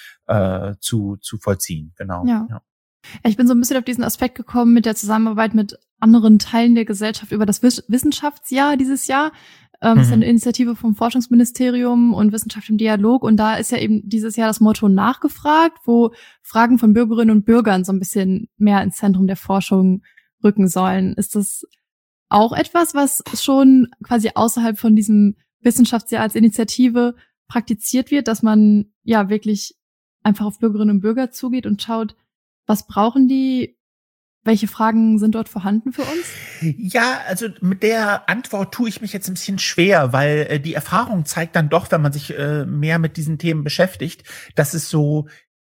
zu vollziehen. Genau. Ja. Ich bin so ein bisschen auf diesen Aspekt gekommen mit der Zusammenarbeit mit anderen Teilen der Gesellschaft über das Wissenschaftsjahr dieses Jahr. Das ist eine Initiative vom Forschungsministerium und Wissenschaft im Dialog. Und da ist ja eben dieses Jahr das Motto nachgefragt, wo Fragen von Bürgerinnen und Bürgern so ein bisschen mehr ins Zentrum der Forschung rücken sollen. Ist das auch etwas, was schon quasi außerhalb von diesem Wissenschaftsjahr als Initiative praktiziert wird, dass man ja wirklich einfach auf Bürgerinnen und Bürger zugeht und schaut, was brauchen die? Welche Fragen sind dort vorhanden für uns? Ja, also mit der Antwort tue ich mich jetzt ein bisschen schwer, weil die Erfahrung zeigt dann doch, wenn man sich mehr mit diesen Themen beschäftigt, dass es so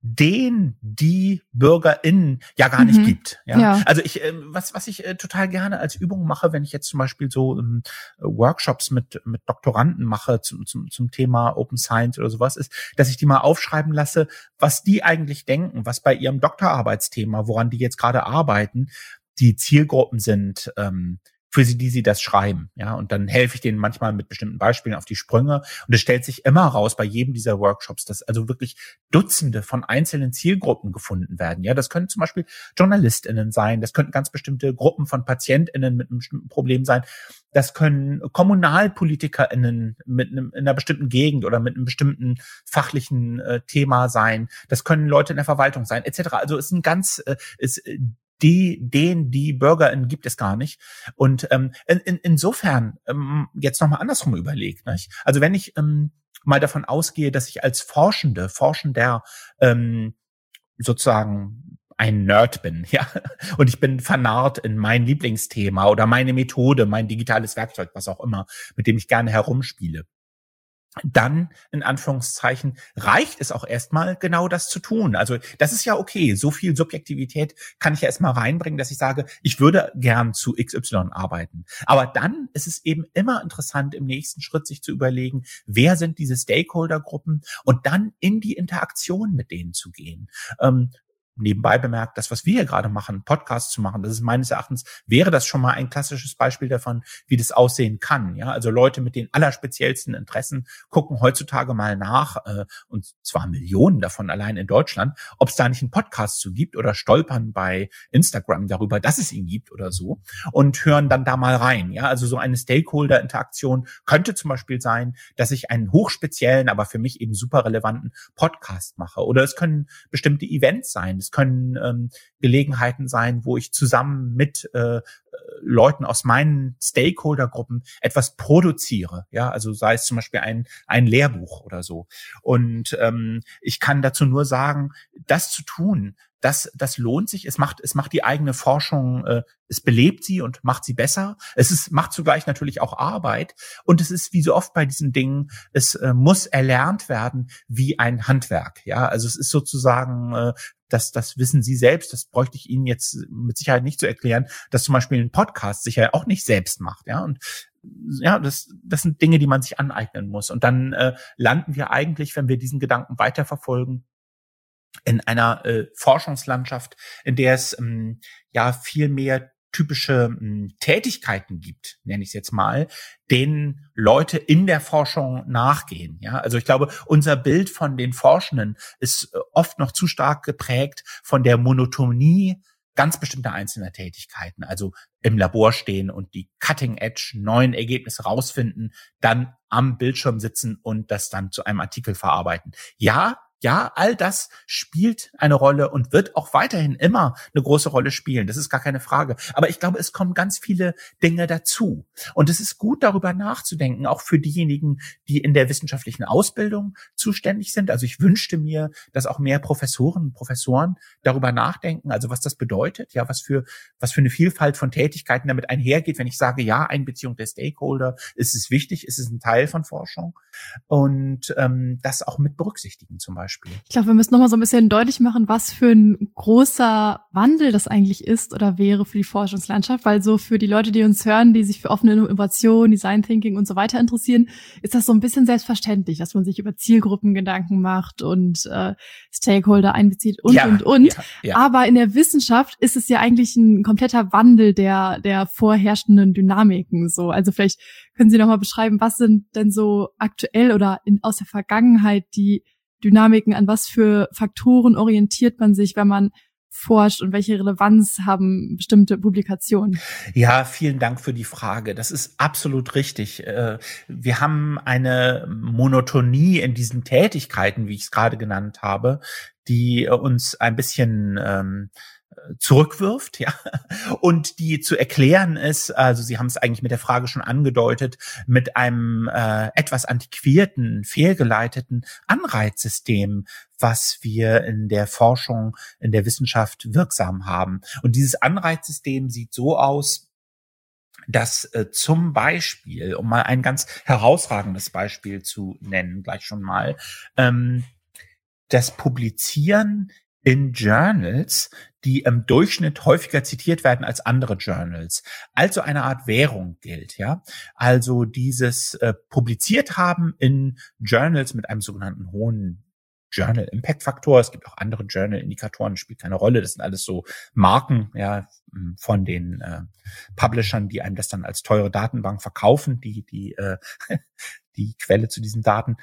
die BürgerInnen ja gar nicht gibt. Ja? Also was ich total gerne als Übung mache, wenn ich jetzt zum Beispiel so Workshops mit Doktoranden mache zum Thema Open Science oder sowas, ist, dass ich die mal aufschreiben lasse, was die eigentlich denken, was bei ihrem Doktorarbeitsthema, woran die jetzt gerade arbeiten, die Zielgruppen sind, für sie, die sie das schreiben, ja, und dann helfe ich denen manchmal mit bestimmten Beispielen auf die Sprünge und es stellt sich immer raus bei jedem dieser Workshops, dass also wirklich Dutzende von einzelnen Zielgruppen gefunden werden, ja, das können zum Beispiel JournalistInnen sein, das könnten ganz bestimmte Gruppen von PatientInnen mit einem bestimmten Problem sein, das können KommunalpolitikerInnen in einer bestimmten Gegend oder mit einem bestimmten fachlichen Thema sein, das können Leute in der Verwaltung sein, etc., also es ist ein ganz, die BürgerInnen gibt es gar nicht. Und insofern jetzt nochmal andersrum überlegt. Nicht? Also wenn ich mal davon ausgehe, dass ich als Forschender sozusagen ein Nerd bin, ja, und ich bin vernarrt in mein Lieblingsthema oder meine Methode, mein digitales Werkzeug, was auch immer, mit dem ich gerne herumspiele, dann, in Anführungszeichen, reicht es auch erstmal, genau das zu tun. Also das ist ja okay. So viel Subjektivität kann ich ja erstmal reinbringen, dass ich sage, ich würde gern zu XY arbeiten. Aber dann ist es eben immer interessant, im nächsten Schritt sich zu überlegen, wer sind diese Stakeholder-Gruppen und dann in die Interaktion mit denen zu gehen. nebenbei bemerkt, das, was wir hier gerade machen, Podcasts zu machen, das ist meines Erachtens, wäre das schon mal ein klassisches Beispiel davon, wie das aussehen kann. Ja, also Leute mit den allerspeziellsten Interessen gucken heutzutage mal nach, und zwar Millionen davon allein in Deutschland, ob es da nicht einen Podcast zu gibt oder stolpern bei Instagram darüber, dass es ihn gibt oder so und hören dann da mal rein. Ja, also so eine Stakeholder-Interaktion könnte zum Beispiel sein, dass ich einen hochspeziellen, aber für mich eben super relevanten Podcast mache. Oder es können bestimmte Events sein. Es können Gelegenheiten sein, wo ich zusammen mit Leuten aus meinen Stakeholder-Gruppen etwas produziere. Ja, also sei es zum Beispiel ein Lehrbuch oder so. Und ich kann dazu nur sagen, das zu tun, das lohnt sich. Es macht die eigene Forschung, es belebt sie und macht sie besser. Macht zugleich natürlich auch Arbeit. Und es ist wie so oft bei diesen Dingen, es muss erlernt werden wie ein Handwerk. Ja, also es ist sozusagen, das wissen Sie selbst, das bräuchte ich Ihnen jetzt mit Sicherheit nicht zu erklären, dass zum Beispiel ein Podcast sich ja auch nicht selbst macht. Ja, und ja, das sind Dinge, die man sich aneignen muss. Und dann landen wir eigentlich, wenn wir diesen Gedanken weiterverfolgen, in einer Forschungslandschaft, in der es ja viel mehr typische Tätigkeiten gibt, nenne ich es jetzt mal, denen Leute in der Forschung nachgehen. Ja, also ich glaube, unser Bild von den Forschenden ist oft noch zu stark geprägt von der Monotonie ganz bestimmter einzelner Tätigkeiten. Also im Labor stehen und die Cutting-Edge neuen Ergebnisse rausfinden, dann am Bildschirm sitzen und das dann zu einem Artikel verarbeiten. Ja, all das spielt eine Rolle und wird auch weiterhin immer eine große Rolle spielen. Das ist gar keine Frage. Aber ich glaube, es kommen ganz viele Dinge dazu. Und es ist gut, darüber nachzudenken, auch für diejenigen, die in der wissenschaftlichen Ausbildung zuständig sind. Also ich wünschte mir, dass auch mehr Professoren und Professoren darüber nachdenken, also was das bedeutet, ja, was für eine Vielfalt von Tätigkeiten damit einhergeht, wenn ich sage, ja, Einbeziehung der Stakeholder, ist es wichtig, ist es ein Teil von Forschung und das auch mit berücksichtigen zum Beispiel. Ich glaube, wir müssen noch mal so ein bisschen deutlich machen, was für ein großer Wandel das eigentlich ist oder wäre für die Forschungslandschaft, weil so für die Leute, die uns hören, die sich für offene Innovation, Design Thinking und so weiter interessieren, ist das so ein bisschen selbstverständlich, dass man sich über Zielgruppen Gedanken macht und Stakeholder einbezieht und. Ja. Aber in der Wissenschaft ist es ja eigentlich ein kompletter Wandel der vorherrschenden Dynamiken. So, also vielleicht können Sie noch mal beschreiben, was sind denn so aktuell oder aus der Vergangenheit die Dynamiken, an was für Faktoren orientiert man sich, wenn man forscht und welche Relevanz haben bestimmte Publikationen? Ja, vielen Dank für die Frage. Das ist absolut richtig. Wir haben eine Monotonie in diesen Tätigkeiten, wie ich es gerade genannt habe, die uns ein bisschen zurückwirft, ja, und die zu erklären ist, also Sie haben es eigentlich mit der Frage schon angedeutet, mit einem etwas antiquierten, fehlgeleiteten Anreizsystem, was wir in der Forschung, in der Wissenschaft wirksam haben. Und dieses Anreizsystem sieht so aus, dass zum Beispiel, um mal ein ganz herausragendes Beispiel zu nennen, gleich schon mal, das Publizieren in Journals, die im Durchschnitt häufiger zitiert werden als andere Journals, also eine Art Währung gilt, ja. Also dieses publiziert haben in Journals mit einem sogenannten hohen Journal Impact Faktor. Es gibt auch andere Journal Indikatoren, spielt keine Rolle. Das sind alles so Marken, ja, von den Publishern, die einem das dann als teure Datenbank verkaufen, die Quelle zu diesen Daten.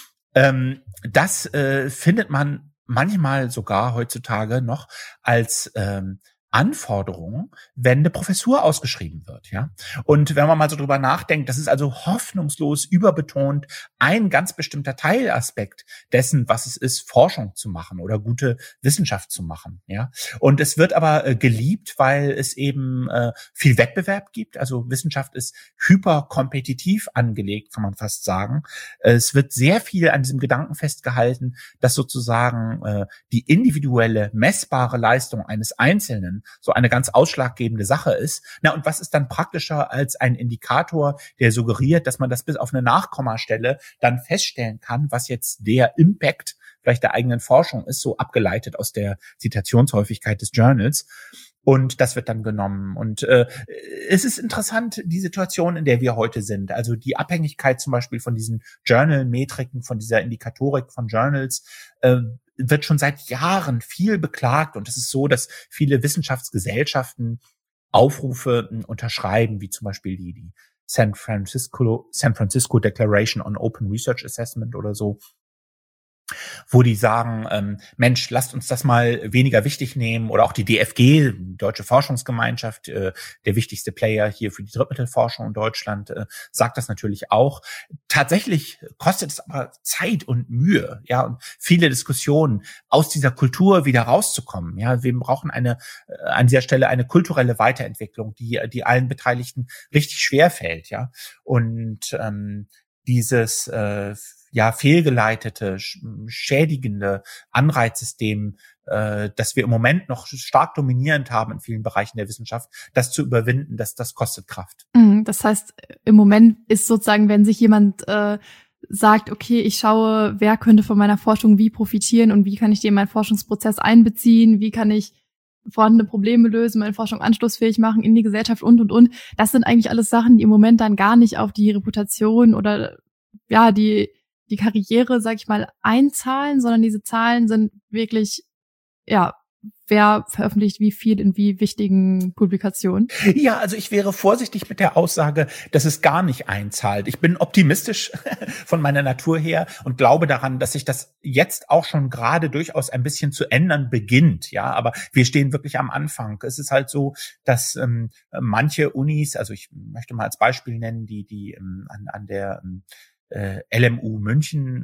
Das findet man manchmal sogar heutzutage noch als Anforderung, wenn eine Professur ausgeschrieben wird, ja. Und wenn man mal so drüber nachdenkt, das ist also hoffnungslos überbetont ein ganz bestimmter Teilaspekt dessen, was es ist, Forschung zu machen oder gute Wissenschaft zu machen, ja. Und es wird aber geliebt, weil es eben viel Wettbewerb gibt. Also Wissenschaft ist hyperkompetitiv angelegt, kann man fast sagen. Es wird sehr viel an diesem Gedanken festgehalten, dass sozusagen die individuelle, messbare Leistung eines Einzelnen so eine ganz ausschlaggebende Sache ist. Na, und was ist dann praktischer als ein Indikator, der suggeriert, dass man das bis auf eine Nachkommastelle dann feststellen kann, was jetzt der Impact vielleicht der eigenen Forschung ist, so abgeleitet aus der Zitationshäufigkeit des Journals. Und das wird dann genommen. Und es ist interessant, die Situation, in der wir heute sind. Also die Abhängigkeit zum Beispiel von diesen Journal-Metriken, von dieser Indikatorik von Journals, wird schon seit Jahren viel beklagt. Und es ist so, dass viele Wissenschaftsgesellschaften Aufrufe unterschreiben, wie zum Beispiel die San Francisco Declaration on Open Research Assessment oder so, wo die sagen, Mensch, lasst uns das mal weniger wichtig nehmen. Oder auch die DFG, Deutsche Forschungsgemeinschaft, der wichtigste Player hier für die Drittmittelforschung in Deutschland, sagt das natürlich auch. Tatsächlich kostet es aber Zeit und Mühe, ja, und viele Diskussionen, aus dieser Kultur wieder rauszukommen. Ja, wir brauchen an dieser Stelle eine kulturelle Weiterentwicklung, die allen Beteiligten richtig schwer fällt, ja. Und dieses fehlgeleitete, schädigende Anreizsystem, das wir im Moment noch stark dominierend haben in vielen Bereichen der Wissenschaft, das zu überwinden, das kostet Kraft. Das heißt, im Moment ist sozusagen, wenn sich jemand sagt, okay, ich schaue, wer könnte von meiner Forschung wie profitieren und wie kann ich die in meinen Forschungsprozess einbeziehen, wie kann ich vorhandene Probleme lösen, meine Forschung anschlussfähig machen in die Gesellschaft und. Das sind eigentlich alles Sachen, die im Moment dann gar nicht auf die Reputation oder ja, die Karriere, sag ich mal, einzahlen, sondern diese Zahlen sind wirklich, ja, wer veröffentlicht wie viel in wie wichtigen Publikationen? Ja, also ich wäre vorsichtig mit der Aussage, dass es gar nicht einzahlt. Ich bin optimistisch von meiner Natur her und glaube daran, dass sich das jetzt auch schon gerade durchaus ein bisschen zu ändern beginnt. Ja, aber wir stehen wirklich am Anfang. Es ist halt so, dass manche Unis, also ich möchte mal als Beispiel nennen, die an der LMU München,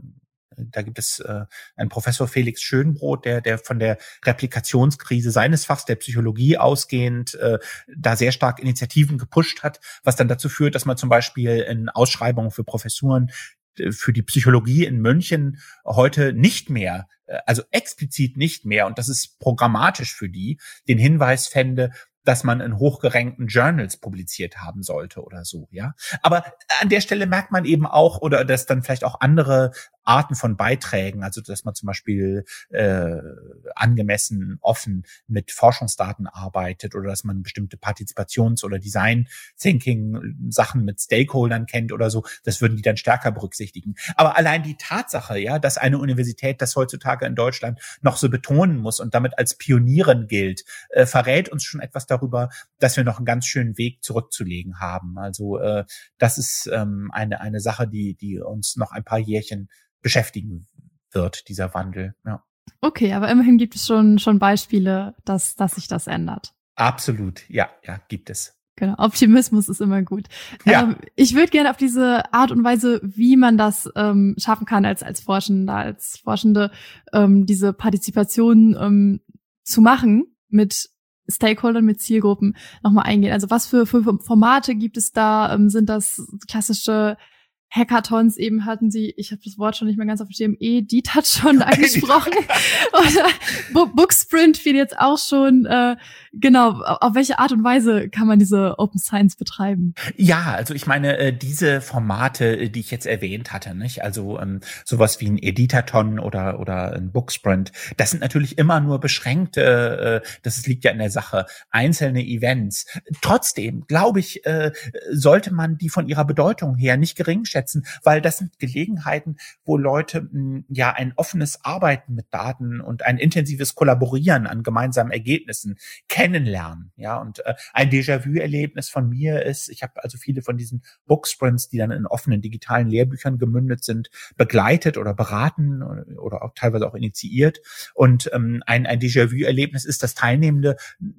da gibt es einen Professor Felix Schönbrot, der von der Replikationskrise seines Fachs der Psychologie ausgehend da sehr stark Initiativen gepusht hat, was dann dazu führt, dass man zum Beispiel in Ausschreibungen für Professuren für die Psychologie in München heute nicht mehr, also explizit nicht mehr, und das ist programmatisch für die, den Hinweis fände, dass man in hochgerankten Journals publiziert haben sollte oder so, ja. Aber an der Stelle merkt man eben auch, oder dass dann vielleicht auch andere Arten von Beiträgen, also dass man zum Beispiel angemessen offen mit Forschungsdaten arbeitet oder dass man bestimmte Partizipations- oder Design-Thinking-Sachen mit Stakeholdern kennt oder so, das würden die dann stärker berücksichtigen. Aber allein die Tatsache, ja, dass eine Universität das heutzutage in Deutschland noch so betonen muss und damit als Pionierin gilt, verrät uns schon etwas darüber, dass wir noch einen ganz schönen Weg zurückzulegen haben. Also das ist eine Sache, die uns noch ein paar Jährchen beschäftigen wird, dieser Wandel. Ja. Okay, aber immerhin gibt es schon Beispiele, dass sich das ändert. Absolut, ja, gibt es. Genau, Optimismus ist immer gut. Ja. Ich würde gerne auf diese Art und Weise, wie man das schaffen kann als Forschende, diese Partizipation zu machen mit Stakeholdern, mit Zielgruppen nochmal eingehen. Also was für Formate gibt es da? Sind das klassische Hackathons? Eben hatten Sie, ich habe das Wort schon nicht mehr ganz auf dem Schirm, Editat schon angesprochen. Oder Booksprint fiel jetzt auch schon. Genau, auf welche Art und Weise kann man diese Open Science betreiben? Ja, also ich meine, diese Formate, die ich jetzt erwähnt hatte, nicht? Also sowas wie ein Editathon oder ein Booksprint, das sind natürlich immer nur beschränkte, das liegt ja in der Sache, einzelne Events. Trotzdem, glaube ich, sollte man die von ihrer Bedeutung her nicht geringschätzen, weil das sind Gelegenheiten, wo Leute ja ein offenes Arbeiten mit Daten und ein intensives Kollaborieren an gemeinsamen Ergebnissen kennenlernen, ja, und ein Déjà-vu-Erlebnis von mir ist, ich habe also viele von diesen Booksprints, die dann in offenen digitalen Lehrbüchern gemündet sind, begleitet oder beraten oder auch teilweise auch initiiert, und ein Déjà-vu-Erlebnis ist, dass Teilnehmende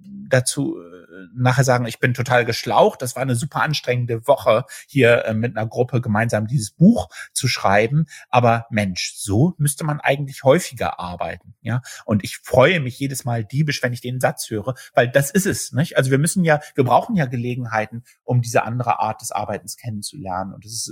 dazu nachher sagen, ich bin total geschlaucht, das war eine super anstrengende Woche, hier mit einer Gruppe gemeinsam dieses Buch zu schreiben, aber Mensch, so müsste man eigentlich häufiger arbeiten, ja, und ich freue mich jedes Mal diebisch, wenn ich den Satz höre, weil das ist es, nicht? Also wir brauchen ja Gelegenheiten, um diese andere Art des Arbeitens kennenzulernen, und das ist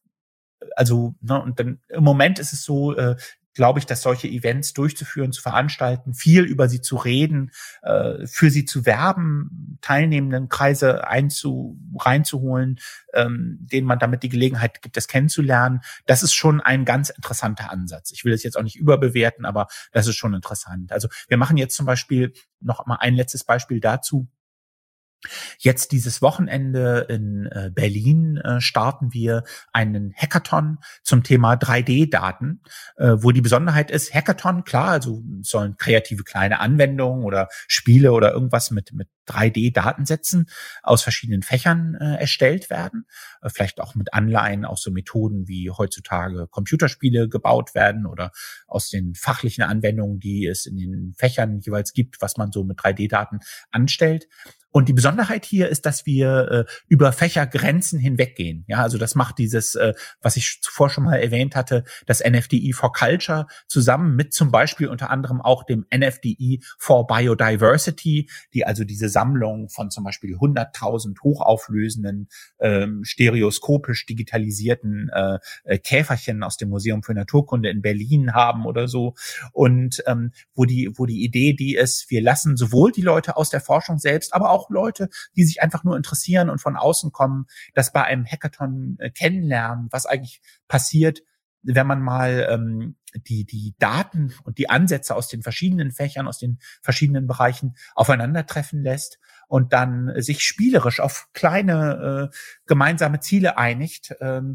und dann im Moment ist es so, glaube ich, dass solche Events durchzuführen, zu veranstalten, viel über sie zu reden, für sie zu werben, teilnehmenden Kreise reinzuholen, denen man damit die Gelegenheit gibt, das kennenzulernen. Das ist schon ein ganz interessanter Ansatz. Ich will das jetzt auch nicht überbewerten, aber das ist schon interessant. Also wir machen jetzt zum Beispiel noch mal ein letztes Beispiel dazu. Jetzt dieses Wochenende in Berlin starten wir einen Hackathon zum Thema 3D-Daten, wo die Besonderheit ist, Hackathon, klar, also sollen kreative kleine Anwendungen oder Spiele oder irgendwas mit 3D-Datensätzen aus verschiedenen Fächern erstellt werden. Vielleicht auch mit Anleihen aus so Methoden, wie heutzutage Computerspiele gebaut werden oder aus den fachlichen Anwendungen, die es in den Fächern jeweils gibt, was man so mit 3D-Daten anstellt. Und die Besonderheit hier ist, dass wir über Fächergrenzen hinweggehen. Ja, also das macht dieses, was ich zuvor schon mal erwähnt hatte, das NFDI for Culture zusammen mit zum Beispiel unter anderem auch dem NFDI for Biodiversity, die also diese Sammlung von zum Beispiel 100.000 hochauflösenden, stereoskopisch digitalisierten Käferchen aus dem Museum für Naturkunde in Berlin haben oder so. Und wo die Idee die ist, wir lassen sowohl die Leute aus der Forschung selbst, aber auch Leute, die sich einfach nur interessieren und von außen kommen, das bei einem Hackathon kennenlernen, was eigentlich passiert, wenn man mal die Daten und die Ansätze aus den verschiedenen Fächern, aus den verschiedenen Bereichen aufeinandertreffen lässt und dann sich spielerisch auf kleine gemeinsame Ziele einigt,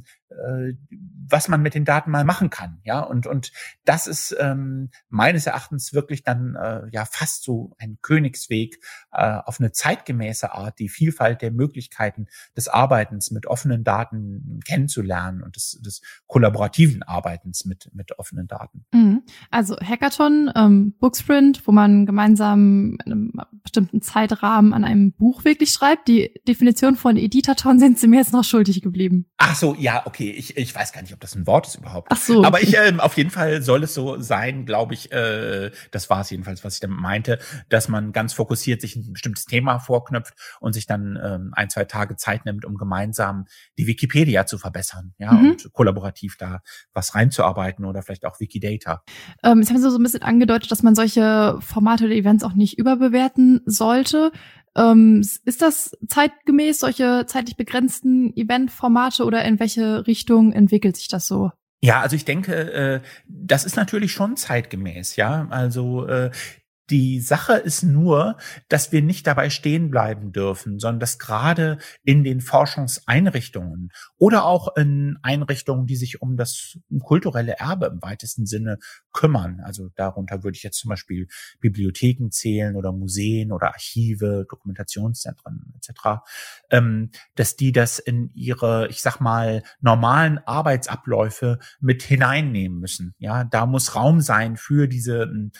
was man mit den Daten mal machen kann. Ja, und das ist meines Erachtens wirklich dann fast so ein Königsweg auf eine zeitgemäße Art, die Vielfalt der Möglichkeiten des Arbeitens mit offenen Daten kennenzulernen und des kollaborativen Arbeitens mit offenen Daten. Also Hackathon, Booksprint, wo man gemeinsam in einem bestimmten Zeitrahmen an einem Buch wirklich schreibt. Die Definition von Editathon sind Sie mir jetzt noch schuldig geblieben. Ach so, ja, okay. Ich weiß gar nicht, ob das ein Wort ist überhaupt. Ach so. Aber auf jeden Fall soll es so sein, glaube ich, das war es jedenfalls, was ich damit meinte, dass man ganz fokussiert sich ein bestimmtes Thema vorknöpft und sich dann 1-2 Tage Zeit nimmt, um gemeinsam die Wikipedia zu verbessern, ja, und kollaborativ da was reinzuarbeiten oder vielleicht auch Wikidata. Jetzt haben Sie so ein bisschen angedeutet, dass man solche Formate oder Events auch nicht überbewerten sollte. Ist das zeitgemäß, solche zeitlich begrenzten Eventformate, oder in welche Richtung entwickelt sich das so? Ja, also ich denke, das ist natürlich schon zeitgemäß, ja. Also die Sache ist nur, dass wir nicht dabei stehen bleiben dürfen, sondern dass gerade in den Forschungseinrichtungen oder auch in Einrichtungen, die sich um das kulturelle Erbe im weitesten Sinne kümmern, also darunter würde ich jetzt zum Beispiel Bibliotheken zählen oder Museen oder Archive, Dokumentationszentren etc., dass die das in ihre, ich sag mal, normalen Arbeitsabläufe mit hineinnehmen müssen. Ja, da muss Raum sein für dieses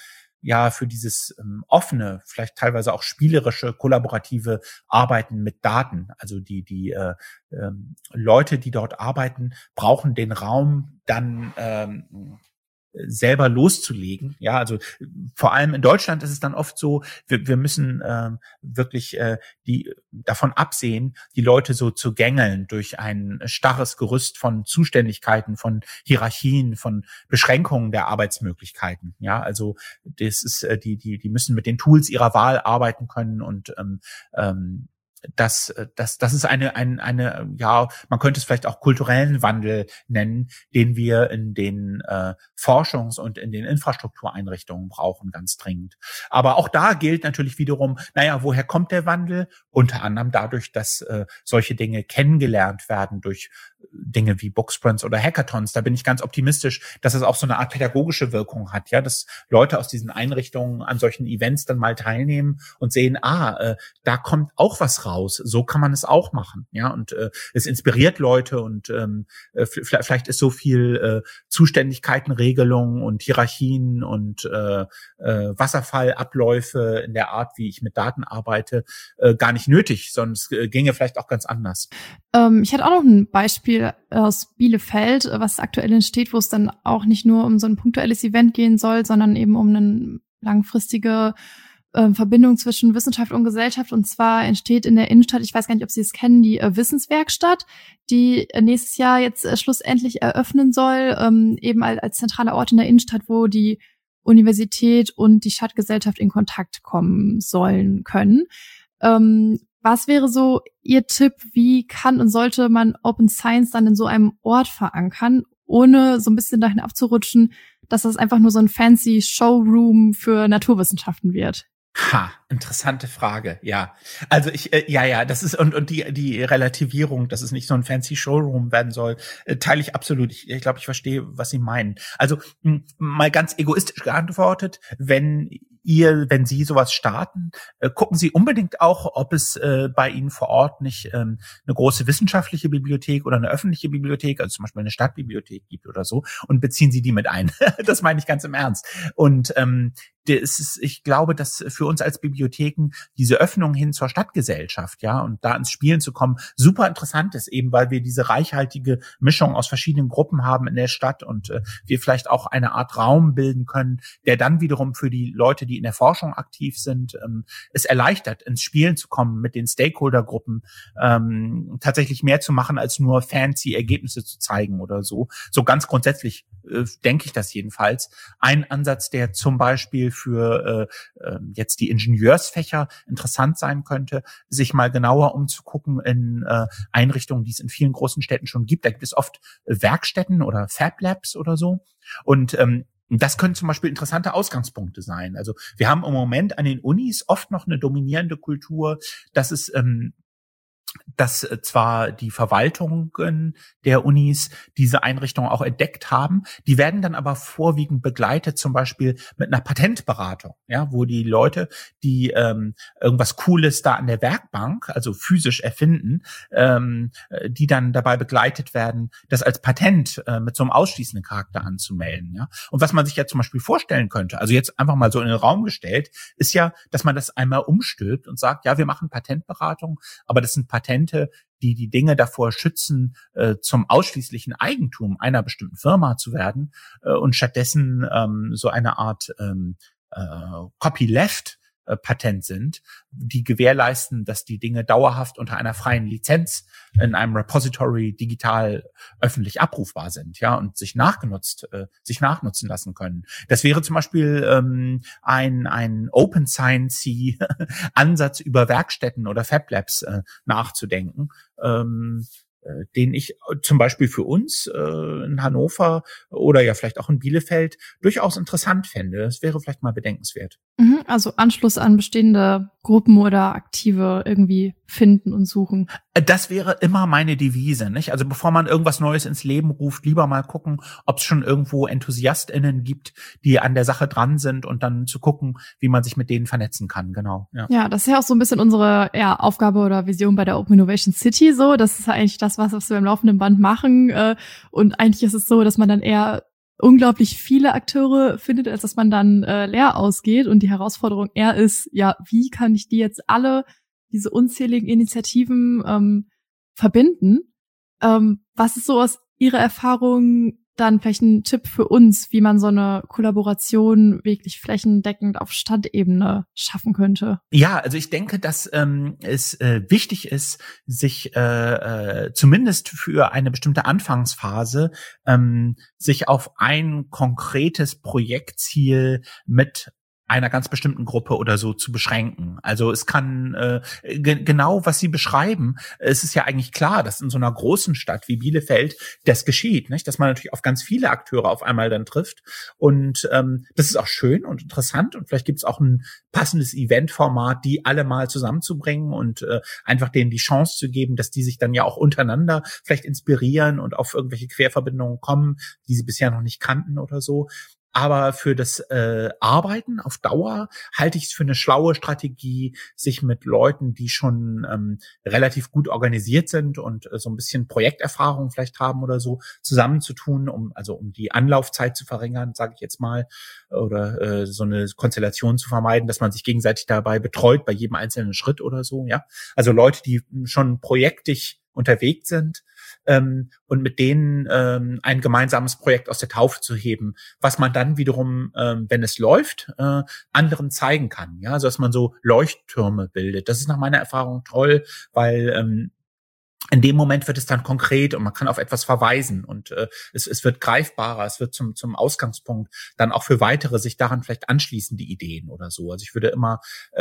offene, vielleicht teilweise auch spielerische, kollaborative Arbeiten mit Daten. Also die Leute, die dort arbeiten, brauchen den Raum dann selber loszulegen. Ja, also vor allem in Deutschland ist es dann oft so, wir müssen wirklich die davon absehen, die Leute so zu gängeln durch ein starres Gerüst von Zuständigkeiten, von Hierarchien, von Beschränkungen der Arbeitsmöglichkeiten. Ja, also das ist die müssen mit den Tools ihrer Wahl arbeiten können und das ist eine, ja, man könnte es vielleicht auch kulturellen Wandel nennen, den wir in den Forschungs- und in den Infrastruktureinrichtungen brauchen, ganz dringend. Aber auch da gilt natürlich wiederum, woher kommt der Wandel? Unter anderem dadurch, dass solche Dinge kennengelernt werden durch Dinge wie Booksprints oder Hackathons. Da bin ich ganz optimistisch, dass es auch so eine Art pädagogische Wirkung hat, ja, dass Leute aus diesen Einrichtungen an solchen Events dann mal teilnehmen und sehen, da kommt auch was raus. So kann man es auch machen, ja, und es inspiriert Leute und vielleicht ist so viel Zuständigkeitenregelung und Hierarchien und Wasserfallabläufe in der Art, wie ich mit Daten arbeite, gar nicht nötig, sondern es ginge vielleicht auch ganz anders. Ich hatte auch noch ein Beispiel aus Bielefeld, was aktuell entsteht, wo es dann auch nicht nur um so ein punktuelles Event gehen soll, sondern eben um eine langfristige Verbindung zwischen Wissenschaft und Gesellschaft. Und zwar entsteht in der Innenstadt, ich weiß gar nicht, ob Sie es kennen, die Wissenswerkstatt, die nächstes Jahr jetzt schlussendlich eröffnen soll, eben als zentraler Ort in der Innenstadt, wo die Universität und die Stadtgesellschaft in Kontakt kommen sollen können. Was wäre so Ihr Tipp, wie kann und sollte man Open Science dann in so einem Ort verankern, ohne so ein bisschen dahin abzurutschen, dass das einfach nur so ein fancy Showroom für Naturwissenschaften wird? Interessante Frage, ja. Also das ist, und die Relativierung, dass es nicht so ein fancy Showroom werden soll, teile ich absolut. Ich glaube, ich verstehe, was Sie meinen. Also, mal ganz egoistisch geantwortet, wenn Sie sowas starten, gucken Sie unbedingt auch, ob es bei Ihnen vor Ort nicht eine große wissenschaftliche Bibliothek oder eine öffentliche Bibliothek, also zum Beispiel eine Stadtbibliothek gibt oder so, und beziehen Sie die mit ein. Das meine ich ganz im Ernst. Und ich glaube, dass für uns als Bibliotheken diese Öffnung hin zur Stadtgesellschaft, ja, und da ins Spielen zu kommen, super interessant ist, eben weil wir diese reichhaltige Mischung aus verschiedenen Gruppen haben in der Stadt und wir vielleicht auch eine Art Raum bilden können, der dann wiederum für die Leute, die in der Forschung aktiv sind, es erleichtert, ins Spielen zu kommen mit den Stakeholdergruppen, tatsächlich mehr zu machen, als nur fancy Ergebnisse zu zeigen oder so. So ganz grundsätzlich denke ich das jedenfalls. Ein Ansatz, der zum Beispiel für jetzt die Ingenieursfächer interessant sein könnte, sich mal genauer umzugucken in Einrichtungen, die es in vielen großen Städten schon gibt. Da gibt es oft Werkstätten oder Fab Labs oder so. Und das können zum Beispiel interessante Ausgangspunkte sein. Also wir haben im Moment an den Unis oft noch eine dominierende Kultur, dass zwar die Verwaltungen der Unis diese Einrichtungen auch entdeckt haben, die werden dann aber vorwiegend begleitet, zum Beispiel mit einer Patentberatung, ja, wo die Leute, die irgendwas Cooles da an der Werkbank, also physisch erfinden, die dann dabei begleitet werden, das als Patent mit so einem ausschließenden Charakter anzumelden, ja. Und was man sich ja zum Beispiel vorstellen könnte, also jetzt einfach mal so in den Raum gestellt, ist ja, dass man das einmal umstülpt und sagt, ja, wir machen Patentberatung, aber das sind Patente, die Dinge davor schützen, zum ausschließlichen Eigentum einer bestimmten Firma zu werden und stattdessen so eine Art Copyleft Patent sind, die gewährleisten, dass die Dinge dauerhaft unter einer freien Lizenz in einem Repository digital öffentlich abrufbar sind, ja, und sich nachnutzen lassen können. Das wäre zum Beispiel ein Open Science Ansatz über Werkstätten oder Fab Labs nachzudenken, den ich zum Beispiel für uns in Hannover oder ja vielleicht auch in Bielefeld durchaus interessant fände. Das wäre vielleicht mal bedenkenswert. Also Anschluss an bestehende Gruppen oder Aktive irgendwie finden und suchen. Das wäre immer meine Devise, nicht? Also bevor man irgendwas Neues ins Leben ruft, lieber mal gucken, ob es schon irgendwo EnthusiastInnen gibt, die an der Sache dran sind und dann zu gucken, wie man sich mit denen vernetzen kann, genau. Ja, das ist ja auch so ein bisschen unsere Aufgabe oder Vision bei der Open Innovation City so. Das ist ja eigentlich das, was wir im laufenden Band machen. Und eigentlich ist es so, dass man dann eher unglaublich viele Akteure findet, als dass man dann leer ausgeht. Und die Herausforderung eher ist, ja, wie kann ich die jetzt alle, diese unzähligen Initiativen verbinden? Was ist so aus Ihrer Erfahrung dann vielleicht ein Tipp für uns, wie man so eine Kollaboration wirklich flächendeckend auf Stadtebene schaffen könnte? Ja, also ich denke, dass es wichtig ist, sich zumindest für eine bestimmte Anfangsphase sich auf ein konkretes Projektziel mit einer ganz bestimmten Gruppe oder so zu beschränken. Also es kann genau, was Sie beschreiben, es ist ja eigentlich klar, dass in so einer großen Stadt wie Bielefeld das geschieht, nicht? Dass man natürlich auf ganz viele Akteure auf einmal dann trifft. Und das ist auch schön und interessant. Und vielleicht gibt es auch ein passendes Eventformat, die alle mal zusammenzubringen und einfach denen die Chance zu geben, dass die sich dann ja auch untereinander vielleicht inspirieren und auf irgendwelche Querverbindungen kommen, die sie bisher noch nicht kannten oder so. Aber für das Arbeiten auf Dauer halte ich es für eine schlaue Strategie, sich mit Leuten, die schon relativ gut organisiert sind und so ein bisschen Projekterfahrung vielleicht haben oder so, zusammenzutun, um die Anlaufzeit zu verringern, sage ich jetzt mal, oder so eine Konstellation zu vermeiden, dass man sich gegenseitig dabei betreut bei jedem einzelnen Schritt oder so. Ja, also Leute, die schon projektig unterwegs sind, und mit denen ein gemeinsames Projekt aus der Taufe zu heben, was man dann wiederum, wenn es läuft, anderen zeigen kann. Ja, also dass man so Leuchttürme bildet. Das ist nach meiner Erfahrung toll, weil in dem Moment wird es dann konkret und man kann auf etwas verweisen und es wird greifbarer, es wird zum Ausgangspunkt dann auch für weitere sich daran vielleicht anschließen, die Ideen oder so. Also ich würde immer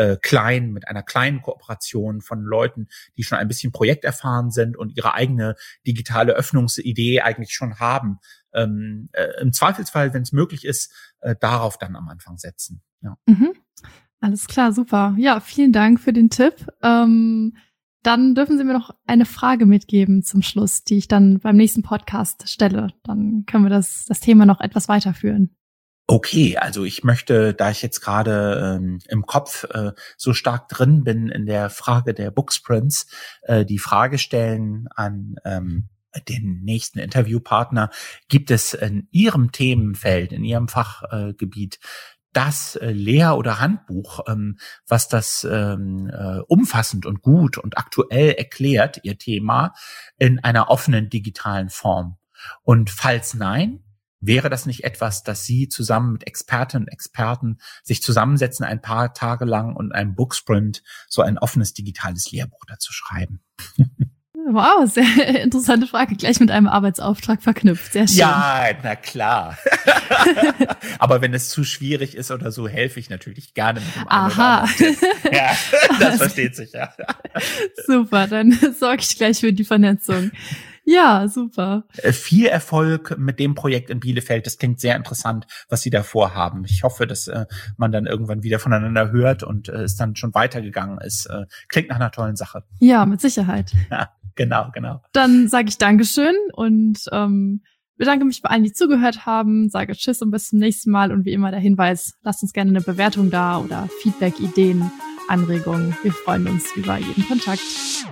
mit einer kleinen Kooperation von Leuten, die schon ein bisschen projekterfahren sind und ihre eigene digitale Öffnungsidee eigentlich schon haben, im Zweifelsfall, wenn es möglich ist, darauf dann am Anfang setzen. Ja. Mhm. Alles klar, super. Ja, vielen Dank für den Tipp. Dann dürfen Sie mir noch eine Frage mitgeben zum Schluss, die ich dann beim nächsten Podcast stelle. Dann können wir das Thema noch etwas weiterführen. Okay, also ich möchte, da ich jetzt gerade im Kopf so stark drin bin in der Frage der Booksprints, die Frage stellen an den nächsten Interviewpartner. Gibt es in Ihrem Themenfeld, in Ihrem Fachgebiet das Lehr- oder Handbuch, was das umfassend und gut und aktuell erklärt, Ihr Thema, in einer offenen digitalen Form? Und falls nein, wäre das nicht etwas, dass Sie zusammen mit Expertinnen und Experten sich zusammensetzen, ein paar Tage lang und einem Booksprint so ein offenes digitales Lehrbuch dazu schreiben? Wow, sehr interessante Frage. Gleich mit einem Arbeitsauftrag verknüpft. Sehr schön. Ja, na klar. Aber wenn es zu schwierig ist oder so, helfe ich natürlich gerne mit dem einen oder anderen Tipp. Ja, das versteht sich, ja. Super, dann sorge ich gleich für die Vernetzung. Ja, super. Viel Erfolg mit dem Projekt in Bielefeld. Das klingt sehr interessant, was Sie da vorhaben. Ich hoffe, dass man dann irgendwann wieder voneinander hört und es dann schon weitergegangen ist. Klingt nach einer tollen Sache. Ja, mit Sicherheit. Ja, genau. Dann sage ich Dankeschön und bedanke mich bei allen, die zugehört haben. Sage Tschüss und bis zum nächsten Mal. Und wie immer der Hinweis, lasst uns gerne eine Bewertung da oder Feedback, Ideen, Anregungen. Wir freuen uns über jeden Kontakt.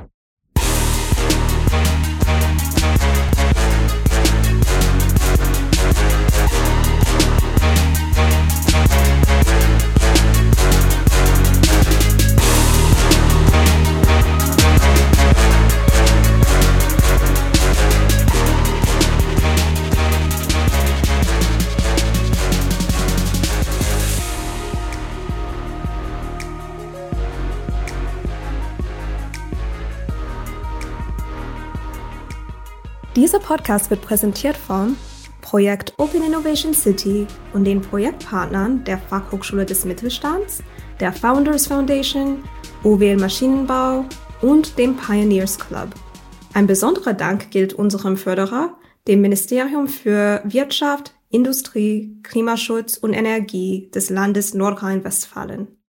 Dieser Podcast wird präsentiert von Projekt Open Innovation City und den Projektpartnern der Fachhochschule des Mittelstands, der Founders Foundation, OWL Maschinenbau und dem Pioneers Club. Ein besonderer Dank gilt unserem Förderer, dem Ministerium für Wirtschaft, Industrie, Klimaschutz und Energie des Landes Nordrhein-Westfalen.